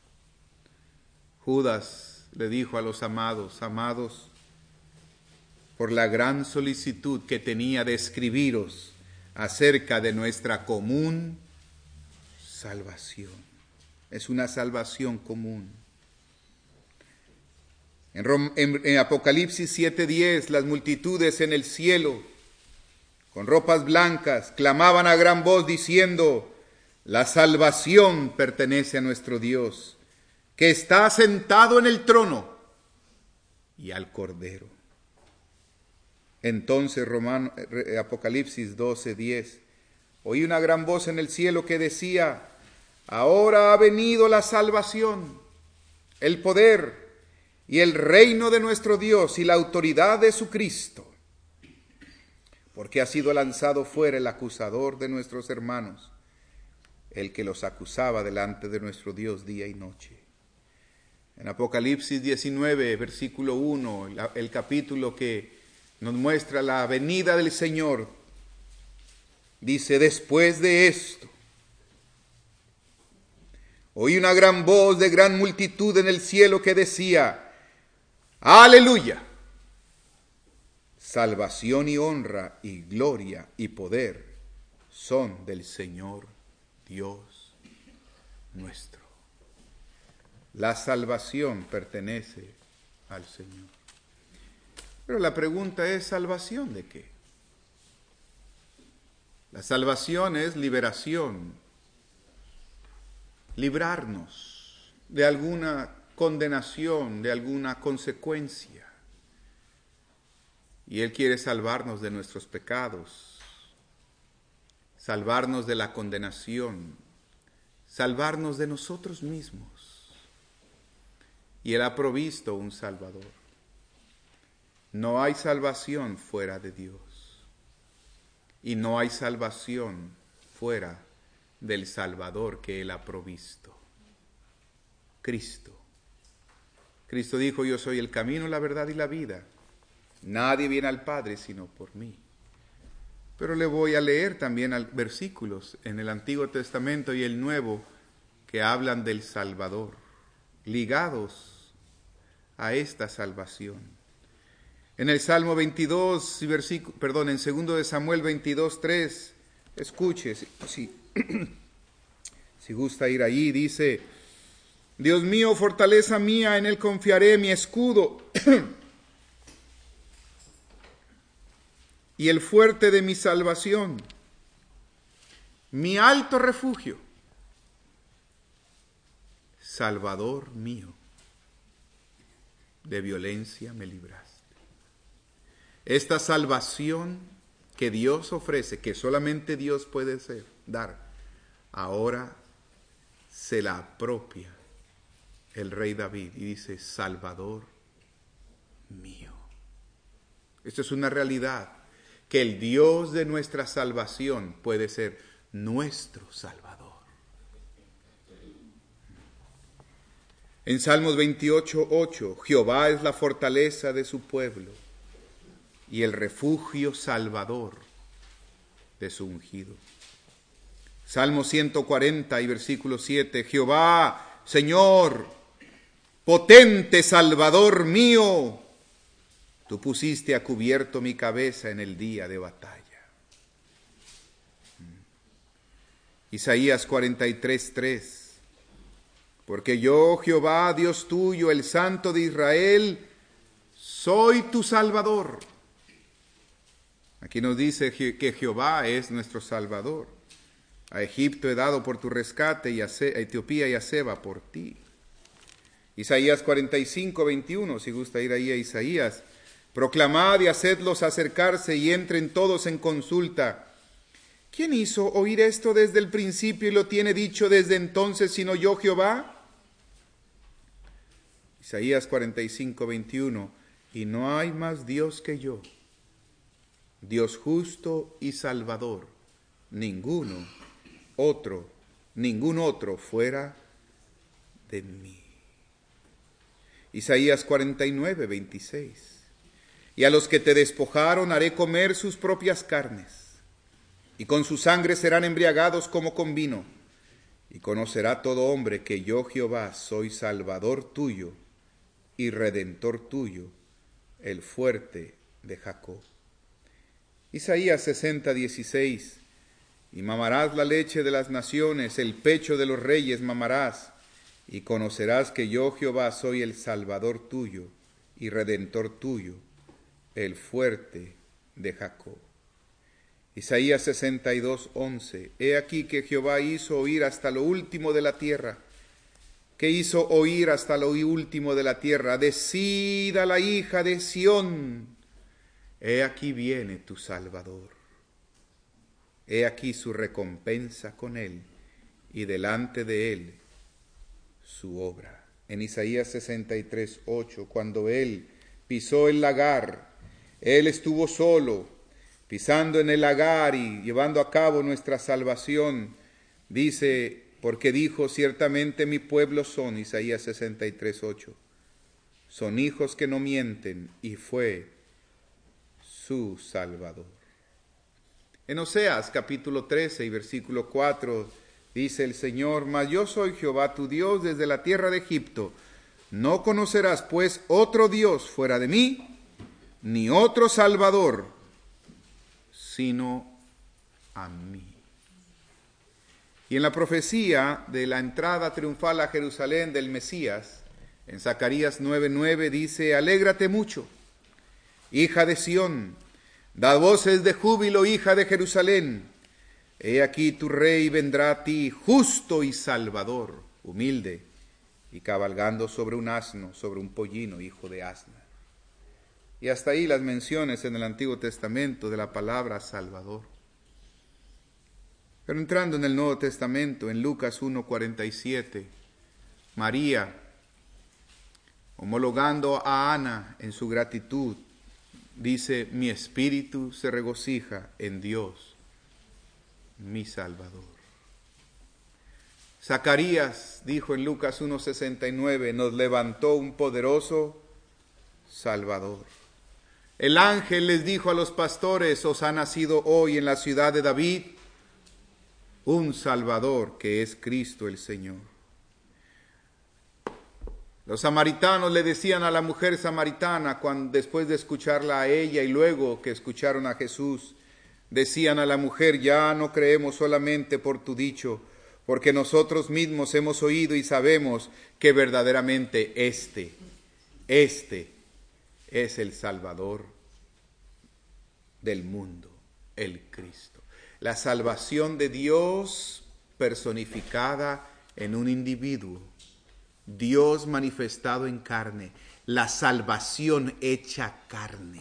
Speaker 1: Judas le dijo a los amados, amados, por la gran solicitud que tenía de escribiros acerca de nuestra común salvación. Es una salvación común. En, Rom, en, en Apocalipsis siete diez, las multitudes en el cielo, con ropas blancas, clamaban a gran voz diciendo, la salvación pertenece a nuestro Dios, que está sentado en el trono y al Cordero. Entonces, Romano, Apocalipsis doce diez, oí una gran voz en el cielo que decía, ahora ha venido la salvación, el poder y el reino de nuestro Dios y la autoridad de su Cristo, porque ha sido lanzado fuera el acusador de nuestros hermanos, el que los acusaba delante de nuestro Dios día y noche. En Apocalipsis diecinueve, versículo uno, el capítulo que nos muestra la venida del Señor, dice, después de esto, oí una gran voz de gran multitud en el cielo que decía, ¡aleluya! Salvación y honra y gloria y poder son del Señor Dios nuestro. La salvación pertenece al Señor. Pero la pregunta es, ¿salvación de qué? La salvación es liberación, librarnos de alguna condenación, de alguna consecuencia. Y Él quiere salvarnos de nuestros pecados, salvarnos de la condenación, salvarnos de nosotros mismos. Y Él ha provisto un Salvador. No hay salvación fuera de Dios. Y no hay salvación fuera del Salvador que Él ha provisto. Cristo. Cristo dijo, yo soy el camino, la verdad y la vida. Nadie viene al Padre sino por mí. Pero le voy a leer también versículos en el Antiguo Testamento y el Nuevo que hablan del Salvador, ligados a esta salvación. En el Salmo veintidós, versículo, perdón, en segundo de Samuel veintidós, tres, escuche, si, si, si gusta ir allí, dice, Dios mío, fortaleza mía, en Él confiaré, mi escudo y el fuerte de mi salvación, mi alto refugio, Salvador mío, de violencia me libraste. Esta salvación que Dios ofrece, que solamente Dios puede ser, dar, ahora se la apropia el rey David y dice, Salvador mío. Esto es una realidad, que el Dios de nuestra salvación puede ser nuestro Salvador. En Salmos veintiocho, ocho, Jehová es la fortaleza de su pueblo y el refugio salvador de su ungido. Salmo ciento cuarenta y versículo siete, Jehová, Señor, potente Salvador mío, tú pusiste a cubierto mi cabeza en el día de batalla. Isaías cuarenta y tres, tres, porque yo, Jehová, Dios tuyo, el Santo de Israel, soy tu Salvador. Aquí nos dice que Jehová es nuestro Salvador. A Egipto he dado por tu rescate y a Etiopía y a Seba por ti. Isaías cuarenta y cinco, veintiuno, si gusta ir ahí a Isaías. Proclamad y hacedlos acercarse y entren todos en consulta. ¿Quién hizo oír esto desde el principio y lo tiene dicho desde entonces, sino yo, Jehová? Isaías cuarenta y cinco, veintiuno. Y no hay más Dios que yo, Dios justo y salvador, ninguno otro, ningún otro fuera de mí. Isaías cuarenta y nueve, veintiséis. Y a los que te despojaron haré comer sus propias carnes, y con su sangre serán embriagados como con vino. Y conocerá todo hombre que yo, Jehová, soy salvador tuyo y redentor tuyo, el fuerte de Jacob. Isaías sesenta, dieciséis. Y mamarás la leche de las naciones, el pecho de los reyes mamarás, y conocerás que yo, Jehová, soy el salvador tuyo y redentor tuyo, el fuerte de Jacob. Isaías sesenta y dos, once. He aquí que Jehová hizo oír hasta lo último de la tierra, que hizo oír hasta lo último de la tierra. Decida la hija de Sión, he aquí viene tu Salvador. He aquí su recompensa con él, y delante de él su obra. En Isaías sesenta y tres, ocho, cuando él pisó el lagar, él estuvo solo, pisando en el lagar y llevando a cabo nuestra salvación, dice, porque dijo, ciertamente mi pueblo son, Isaías sesenta y tres, ocho, son hijos que no mienten, y fue su Salvador. En Oseas capítulo trece y versículo cuatro, dice el Señor, mas yo soy Jehová tu Dios desde la tierra de Egipto. No conocerás pues otro Dios fuera de mí, ni otro Salvador, sino a mí. Y en la profecía de la entrada triunfal a Jerusalén del Mesías, en Zacarías nueve, nueve dice, alégrate mucho, hija de Sión, da voces de júbilo, hija de Jerusalén. He aquí tu rey vendrá a ti, justo y salvador, humilde, y cabalgando sobre un asno, sobre un pollino, hijo de asna. Y hasta ahí las menciones en el Antiguo Testamento de la palabra Salvador. Pero entrando en el Nuevo Testamento, en Lucas uno, cuarenta y siete, María, homologando a Ana en su gratitud, dice, mi espíritu se regocija en Dios, mi Salvador. Zacarías dijo en Lucas uno, sesenta y nueve, nos levantó un poderoso Salvador. El ángel les dijo a los pastores, os ha nacido hoy en la ciudad de David un Salvador que es Cristo el Señor. Los samaritanos le decían a la mujer samaritana, cuando, después de escucharla a ella y luego que escucharon a Jesús, decían a la mujer, ya no creemos solamente por tu dicho, porque nosotros mismos hemos oído y sabemos que verdaderamente este, este es el Salvador del mundo, el Cristo. La salvación de Dios personificada en un individuo. Dios manifestado en carne, la salvación hecha carne.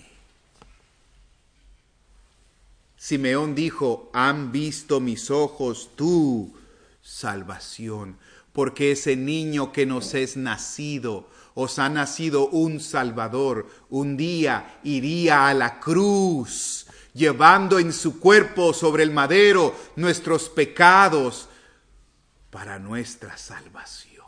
Speaker 1: Simeón dijo, han visto mis ojos tu salvación, porque ese niño que nos es nacido, os ha nacido un Salvador, un día iría a la cruz, llevando en su cuerpo sobre el madero nuestros pecados para nuestra salvación.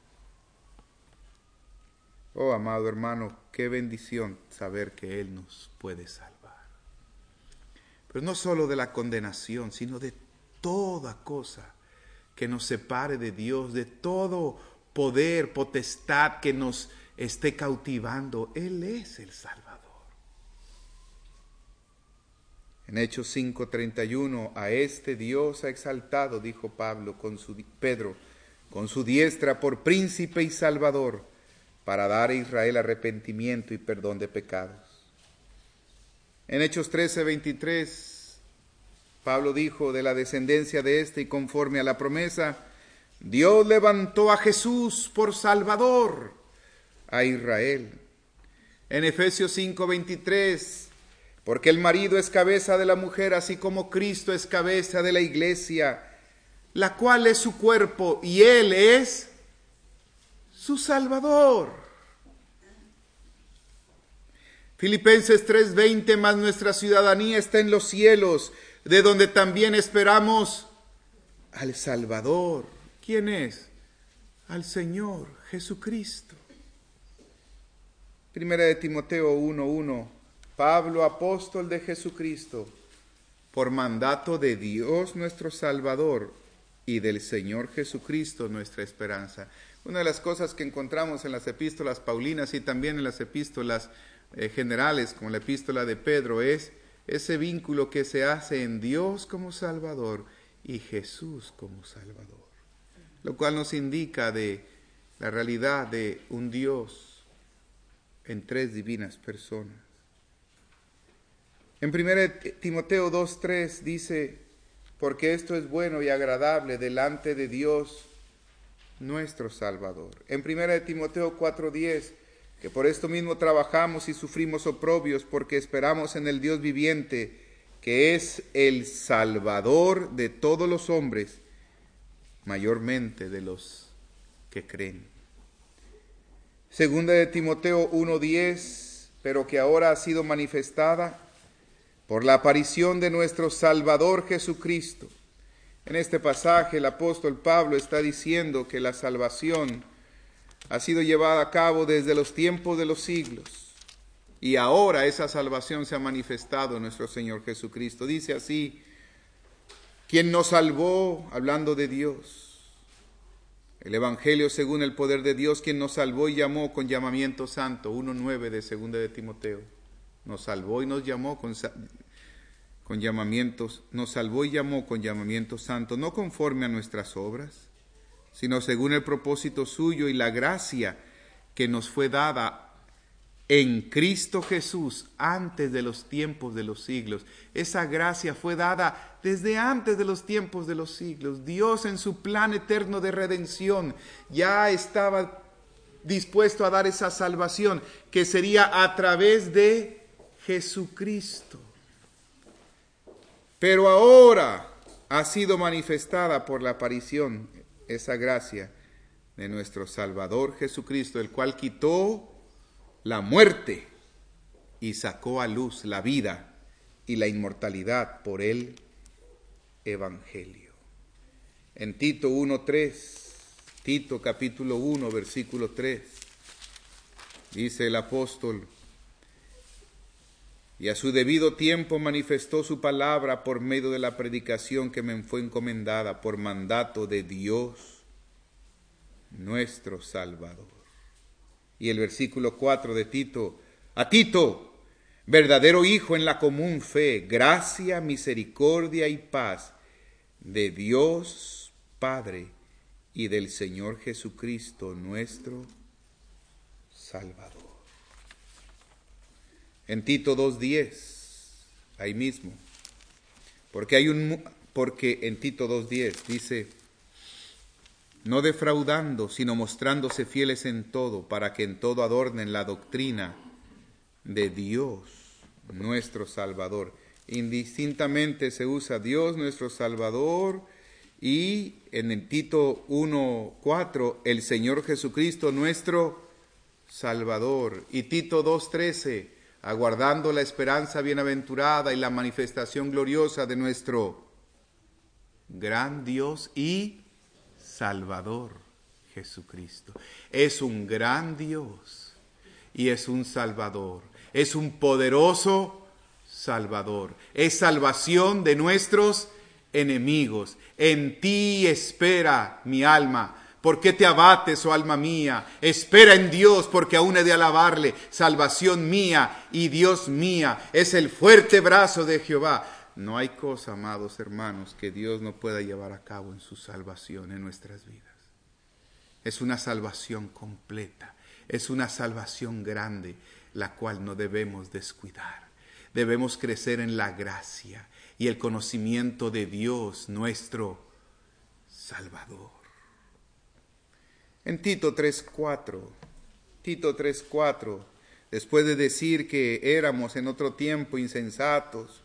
Speaker 1: Oh, amado hermano, qué bendición saber que Él nos puede salvar. Pero no solo de la condenación, sino de toda cosa que nos separe de Dios, de todo poder, potestad que nos esté cautivando. Él es el Salvador. En Hechos cinco, treinta y uno, a este Dios ha exaltado, dijo Pablo, con su, Pedro, con su diestra por príncipe y salvador, para dar a Israel arrepentimiento y perdón de pecados. En Hechos trece, veintitrés, Pablo dijo, de la descendencia de este y conforme a la promesa, Dios levantó a Jesús por Salvador, a Israel. En Efesios cinco veintitrés, porque el marido es cabeza de la mujer, así como Cristo es cabeza de la iglesia, la cual es su cuerpo, y Él es su Salvador. Filipenses tres veinte, mas nuestra ciudadanía está en los cielos, de donde también esperamos al Salvador. ¿Quién es? Al Señor Jesucristo. Primera de Timoteo uno uno, Pablo, apóstol de Jesucristo, por mandato de Dios nuestro Salvador y del Señor Jesucristo nuestra esperanza. Una de las cosas que encontramos en las epístolas paulinas y también en las epístolas eh, generales, como la epístola de Pedro, es ese vínculo que se hace en Dios como Salvador y Jesús como Salvador, lo cual nos indica de la realidad de un Dios en tres divinas personas. En primera de Timoteo dos tres dice, porque esto es bueno y agradable delante de Dios nuestro Salvador. En primera de Timoteo cuatro diez, que por esto mismo trabajamos y sufrimos oprobios, porque esperamos en el Dios viviente, que es el Salvador de todos los hombres, mayormente de los que creen. Segunda de Timoteo uno diez, pero que ahora ha sido manifestada por la aparición de nuestro Salvador Jesucristo. En este pasaje el apóstol Pablo está diciendo que la salvación ha sido llevada a cabo desde los tiempos de los siglos, y ahora esa salvación se ha manifestado en nuestro Señor Jesucristo. Dice así, quien nos salvó, hablando de Dios, el Evangelio según el poder de Dios, quien nos salvó y llamó con llamamiento santo, uno nueve de segunda de Timoteo. Nos salvó y nos llamó con, con llamamientos, nos salvó y llamó con llamamiento santo, no conforme a nuestras obras, sino según el propósito suyo y la gracia que nos fue dada en Cristo Jesús antes de los tiempos de los siglos. Esa gracia fue dada desde antes de los tiempos de los siglos. Dios en su plan eterno de redención ya estaba dispuesto a dar esa salvación que sería a través de Jesucristo. Pero ahora ha sido manifestada por la aparición esa gracia de nuestro Salvador Jesucristo, el cual quitó la muerte y sacó a luz la vida y la inmortalidad por el Evangelio. En Tito uno tres, Tito capítulo uno, versículo tres, dice el apóstol, y a su debido tiempo manifestó su palabra por medio de la predicación que me fue encomendada por mandato de Dios nuestro Salvador. Y el versículo cuatro de Tito, a Tito, verdadero hijo en la común fe, gracia, misericordia y paz de Dios Padre y del Señor Jesucristo nuestro Salvador. En Tito dos diez, ahí mismo, porque hay un porque en Tito dos diez dice, no defraudando, sino mostrándose fieles en todo, para que en todo adornen la doctrina de Dios nuestro Salvador. Indistintamente se usa Dios nuestro Salvador, y en el Tito uno cuatro, el Señor Jesucristo nuestro Salvador. Y Tito dos trece, aguardando la esperanza bienaventurada y la manifestación gloriosa de nuestro gran Dios y Salvador Jesucristo. Es un gran Dios y es un Salvador. Es un poderoso Salvador. Es salvación de nuestros enemigos. En ti espera mi alma. ¿Por qué te abates, oh alma mía? Espera en Dios, porque aún he de alabarle. Salvación mía y Dios mía. Es el fuerte brazo de Jehová. No hay cosa, amados hermanos, que Dios no pueda llevar a cabo en su salvación en nuestras vidas. Es una salvación completa, es una salvación grande, la cual no debemos descuidar. Debemos crecer en la gracia y el conocimiento de Dios, nuestro Salvador. En Tito tres cuatro Tito tres cuatro, después de decir que éramos en otro tiempo insensatos,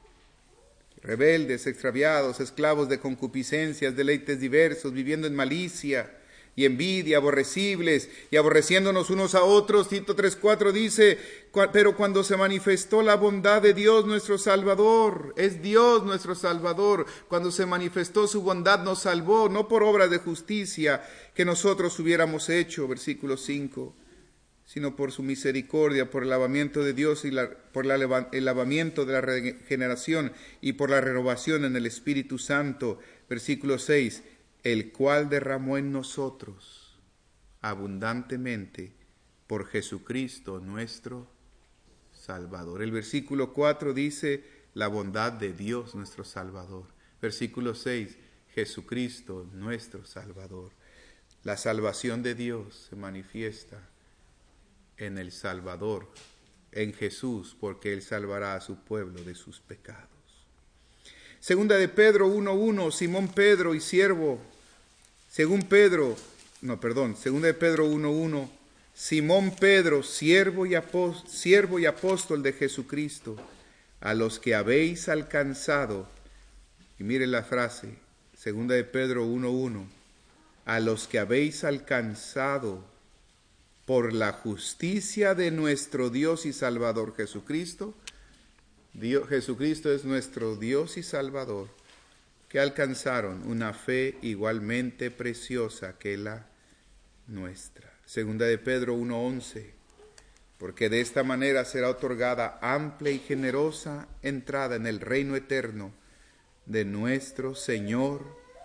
Speaker 1: rebeldes, extraviados, esclavos de concupiscencias, deleites diversos, viviendo en malicia y envidia, aborrecibles y aborreciéndonos unos a otros, Tito tres cuatro dice, pero cuando se manifestó la bondad de Dios nuestro Salvador, es Dios nuestro Salvador, cuando se manifestó su bondad nos salvó, no por obras de justicia que nosotros hubiéramos hecho, versículo cinco, sino por su misericordia, por el lavamiento de Dios y la, por la, el lavamiento de la regeneración y por la renovación en el Espíritu Santo, versículo seis, el cual derramó en nosotros abundantemente por Jesucristo nuestro Salvador. El versículo cuatro dice la bondad de Dios nuestro Salvador. Versículo seis, Jesucristo nuestro Salvador. La salvación de Dios se manifiesta en el Salvador, en Jesús, porque Él salvará a su pueblo de sus pecados. Segunda de Pedro uno uno, Simón Pedro y siervo, según Pedro, no, perdón, segunda de Pedro uno uno, Simón Pedro, siervo y, apóstol, siervo y apóstol de Jesucristo, a los que habéis alcanzado, y mire la frase, segunda de Pedro uno uno, a los que habéis alcanzado por la justicia de nuestro Dios y Salvador Jesucristo. Dios, Jesucristo es nuestro Dios y Salvador, que alcanzaron una fe igualmente preciosa que la nuestra. Segunda de Pedro uno once, porque de esta manera será otorgada amplia y generosa entrada en el reino eterno de nuestro Señor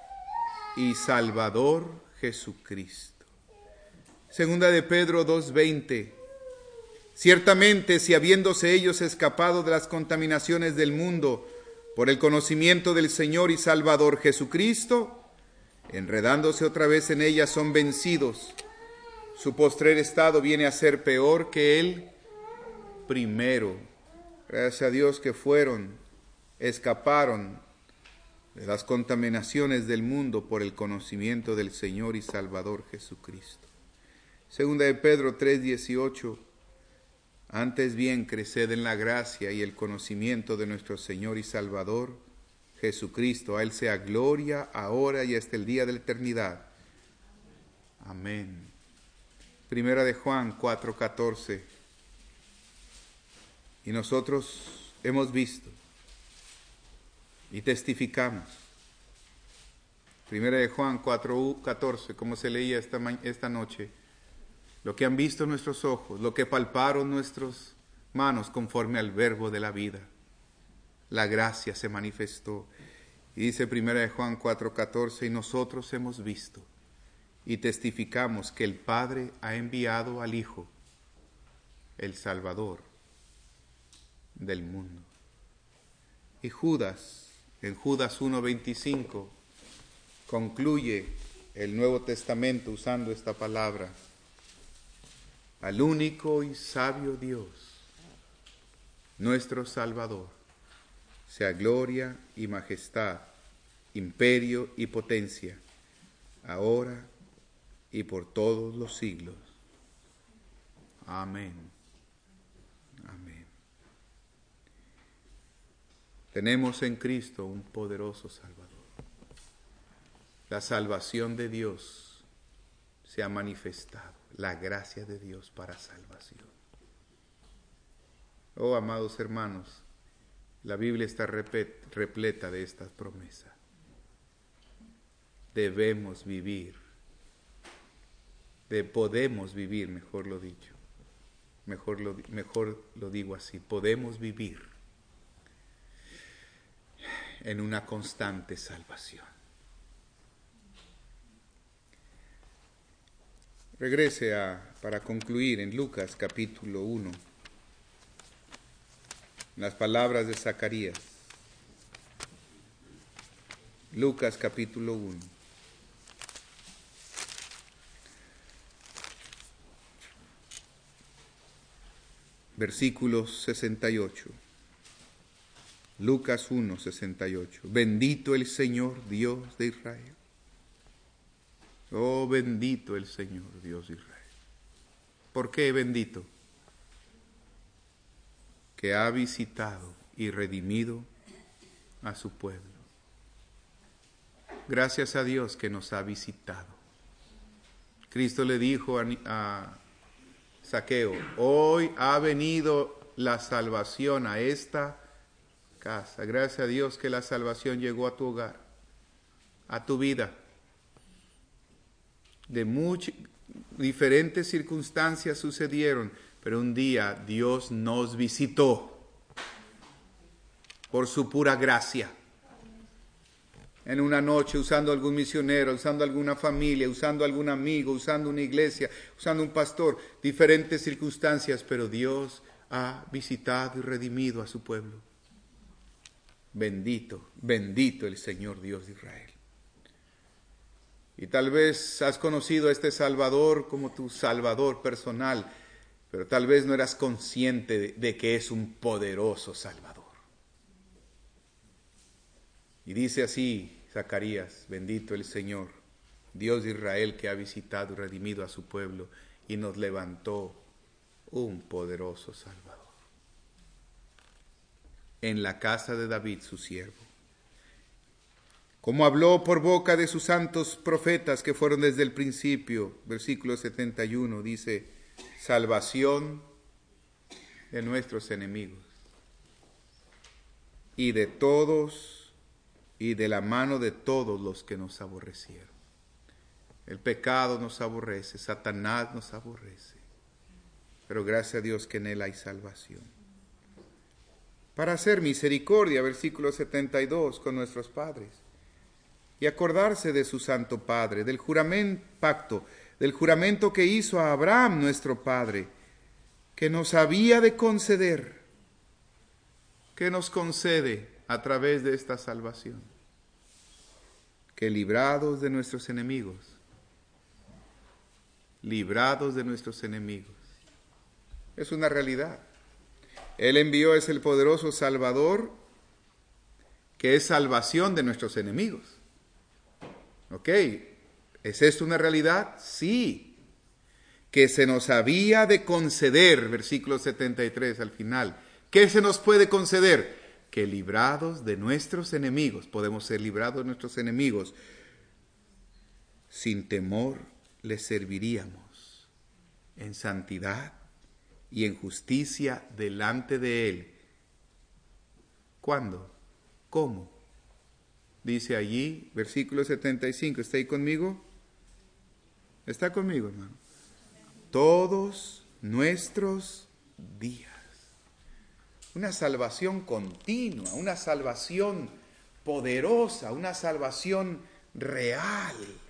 Speaker 1: y Salvador Jesucristo. Segunda de Pedro dos veinte, ciertamente si habiéndose ellos escapado de las contaminaciones del mundo por el conocimiento del Señor y Salvador Jesucristo, enredándose otra vez en ellas son vencidos, su postrer estado viene a ser peor que el primero. Gracias a Dios que fueron, escaparon de las contaminaciones del mundo por el conocimiento del Señor y Salvador Jesucristo. Segunda de Pedro tres dieciocho, antes bien creced en la gracia y el conocimiento de nuestro Señor y Salvador Jesucristo. A Él sea gloria ahora y hasta el día de la eternidad. Amén. Primera de Juan cuatro catorce. Y nosotros hemos visto y testificamos. Primera de Juan cuatro catorce, como se leía esta, esta noche. Lo que han visto nuestros ojos, lo que palparon nuestras manos conforme al verbo de la vida. La gracia se manifestó. Y dice primera de Juan cuatro catorce, y nosotros hemos visto y testificamos que el Padre ha enviado al Hijo, el Salvador del mundo. Y Judas, en Judas uno veinticinco, concluye el Nuevo Testamento usando esta palabra. Al único y sabio Dios, nuestro Salvador, sea gloria y majestad, imperio y potencia, ahora y por todos los siglos. Amén. Amén. Tenemos en Cristo un poderoso Salvador. La salvación de Dios se ha manifestado. La gracia de Dios para salvación. Oh, amados hermanos, la Biblia está repleta de estas promesas. Debemos vivir, de, podemos vivir, mejor lo dicho, mejor lo, mejor lo digo así, podemos vivir en una constante salvación. Regrese a, para concluir en Lucas capítulo uno, las palabras de Zacarías. Lucas capítulo uno. Versículos sesenta y ocho. Lucas uno, sesenta y ocho. Bendito el Señor Dios de Israel. Oh, bendito el Señor Dios de Israel, ¿Por qué bendito? Que ha visitado y redimido a su pueblo. Gracias a Dios que nos ha visitado. Cristo le dijo a, a Zaqueo, hoy ha venido la salvación a esta casa. Gracias a Dios que la salvación llegó a tu hogar, a tu vida. De muchas diferentes circunstancias sucedieron, pero un día Dios nos visitó por su pura gracia. En una noche, usando algún misionero, usando alguna familia, usando algún amigo, usando una iglesia, usando un pastor, diferentes circunstancias, pero Dios ha visitado y redimido a su pueblo. Bendito, bendito el Señor Dios de Israel. Y tal vez has conocido a este Salvador como tu Salvador personal, pero tal vez no eras consciente de, de que es un poderoso Salvador. Y dice así Zacarías, bendito el Señor, Dios de Israel, que ha visitado y redimido a su pueblo y nos levantó un poderoso Salvador en la casa de David su siervo, como habló por boca de sus santos profetas que fueron desde el principio. Versículo setenta y uno dice, salvación de nuestros enemigos y de todos y de la mano de todos los que nos aborrecieron. El pecado nos aborrece, Satanás nos aborrece, pero gracias a Dios que en él hay salvación. Para hacer misericordia, versículo setenta y dos, con nuestros padres, y acordarse de su santo Padre, del juramento, pacto, del juramento que hizo a Abraham nuestro Padre, que nos había de conceder, que nos concede a través de esta salvación, que librados de nuestros enemigos, librados de nuestros enemigos, es una realidad. Él envió, es el poderoso Salvador, que es salvación de nuestros enemigos. ¿Ok? ¿Es esto una realidad? Sí. Que se nos había de conceder, versículo setenta y tres al final. ¿Qué se nos puede conceder? Que librados de nuestros enemigos, podemos ser librados de nuestros enemigos, sin temor les serviríamos en santidad y en justicia delante de Él. ¿Cuándo? ¿Cómo? Dice allí, versículo setenta y cinco, ¿está ahí conmigo? ¿Está conmigo, hermano? Todos nuestros días. Una salvación continua, una salvación poderosa, una salvación real.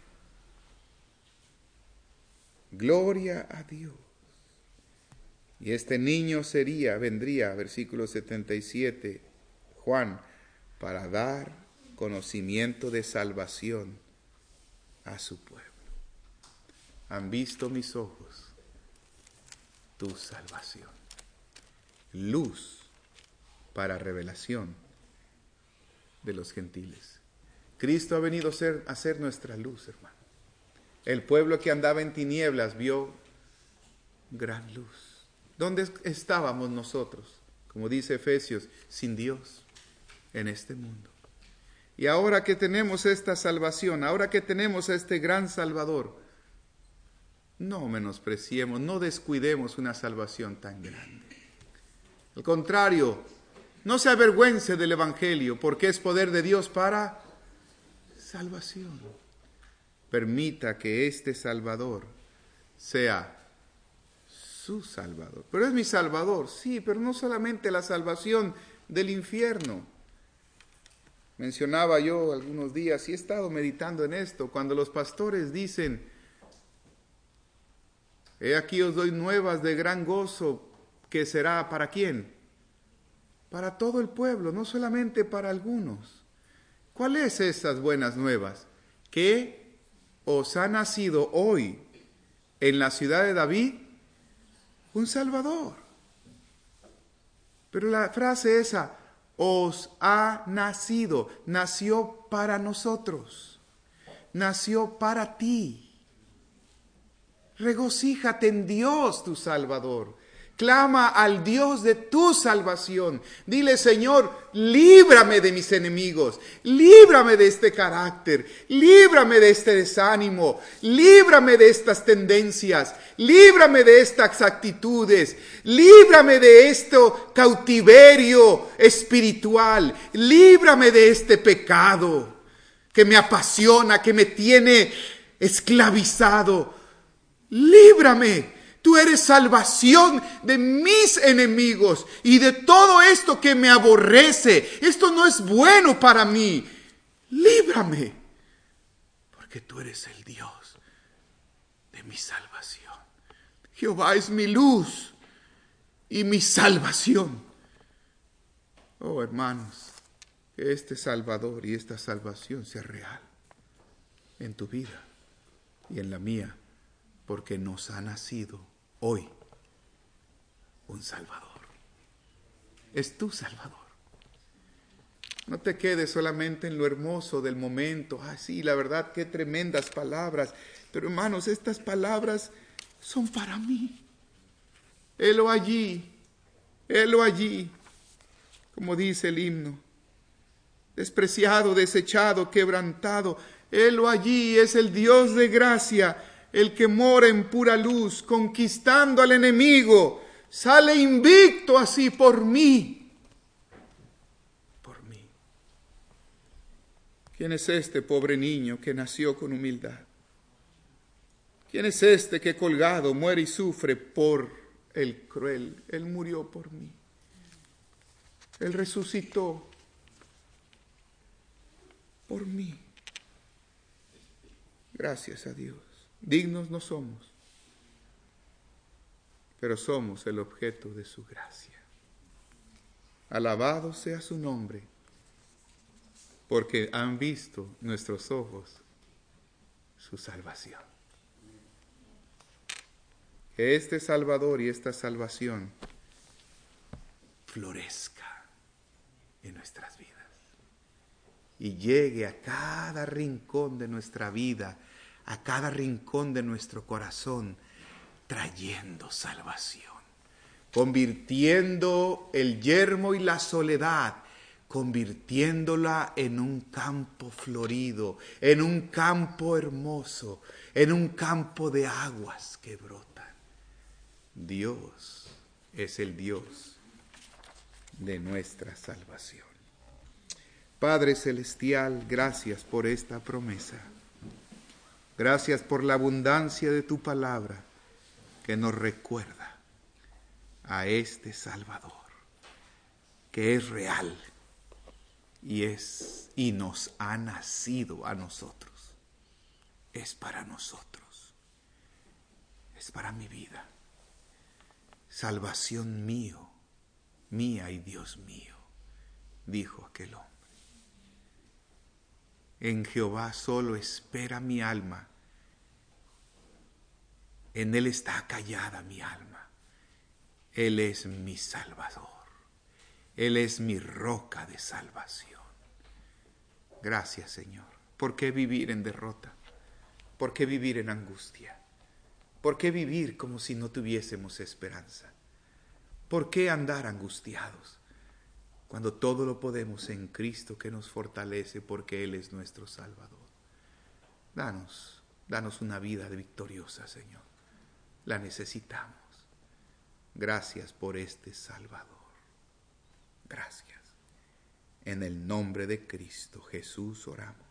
Speaker 1: Gloria a Dios. Y este niño sería, vendría, versículo setenta y siete, Juan, para dar conocimiento de salvación a su pueblo. Han visto mis ojos tu salvación. Luz para revelación de los gentiles. Cristo ha venido a ser, a ser nuestra luz, hermano. El pueblo que andaba en tinieblas vio gran luz. ¿Dónde estábamos nosotros? Como dice Efesios, sin Dios en este mundo. Y ahora que tenemos esta salvación, ahora que tenemos a este gran Salvador, no menospreciemos, no descuidemos una salvación tan grande. Al contrario, no se avergüence del Evangelio, porque es poder de Dios para salvación. Permita que este Salvador sea su Salvador. Pero es mi Salvador, sí, pero no solamente la salvación del infierno. Mencionaba yo algunos días y he estado meditando en esto, cuando los pastores dicen, he aquí os doy nuevas de gran gozo, que será ¿para quién? Para todo el pueblo, no solamente para algunos. ¿Cuáles esas buenas nuevas? Que os ha nacido hoy en la ciudad de David un Salvador. Pero la frase esa, os ha nacido, nació para nosotros, nació para ti. Regocíjate en Dios tu Salvador. Clama al Dios de tu salvación. Dile, Señor, líbrame de mis enemigos. Líbrame de este carácter. Líbrame de este desánimo. Líbrame de estas tendencias. Líbrame de estas actitudes. Líbrame de este cautiverio espiritual. Líbrame de este pecado que me apasiona, que me tiene esclavizado. Líbrame. Tú eres salvación de mis enemigos y de todo esto que me aborrece. Esto no es bueno para mí. Líbrame, porque tú eres el Dios de mi salvación. Jehová es mi luz y mi salvación. Oh, hermanos, que este Salvador y esta salvación sea real en tu vida y en la mía, porque nos ha nacido hoy un Salvador. Es tu Salvador. No te quedes solamente en lo hermoso del momento. Ah, sí, la verdad, qué tremendas palabras. Pero hermanos, estas palabras son para mí. Helo allí, helo allí, como dice el himno. Despreciado, desechado, quebrantado. Helo allí, es el Dios de gracia, el que mora en pura luz, conquistando al enemigo, sale invicto así por mí. Por mí. ¿Quién es este pobre niño que nació con humildad? ¿Quién es este que colgado muere y sufre por el cruel? Él murió por mí. Él resucitó por mí. Gracias a Dios. Dignos no somos, pero somos el objeto de su gracia. Alabado sea su nombre, porque han visto nuestros ojos su salvación. Que este Salvador y esta salvación florezca en nuestras vidas y llegue a cada rincón de nuestra vida, a cada rincón de nuestro corazón, trayendo salvación, convirtiendo el yermo y la soledad, convirtiéndola en un campo florido, en un campo hermoso, en un campo de aguas que brotan. Dios es el Dios de nuestra salvación. Padre Celestial, gracias por esta promesa. Gracias por la abundancia de tu palabra que nos recuerda a este Salvador, que es real y es y nos ha nacido a nosotros. Es para nosotros. Es para mi vida. Salvación mío, mía y Dios mío, dijo aquel hombre. En Jehová solo espera mi alma. En Él está callada mi alma. Él es mi Salvador. Él es mi roca de salvación. Gracias, Señor. ¿Por qué vivir en derrota? ¿Por qué vivir en angustia? ¿Por qué vivir como si no tuviésemos esperanza? ¿Por qué andar angustiados cuando todo lo podemos en Cristo que nos fortalece, porque Él es nuestro Salvador? Danos, danos una vida victoriosa, Señor. La necesitamos. Gracias por este Salvador. Gracias. En el nombre de Cristo Jesús oramos.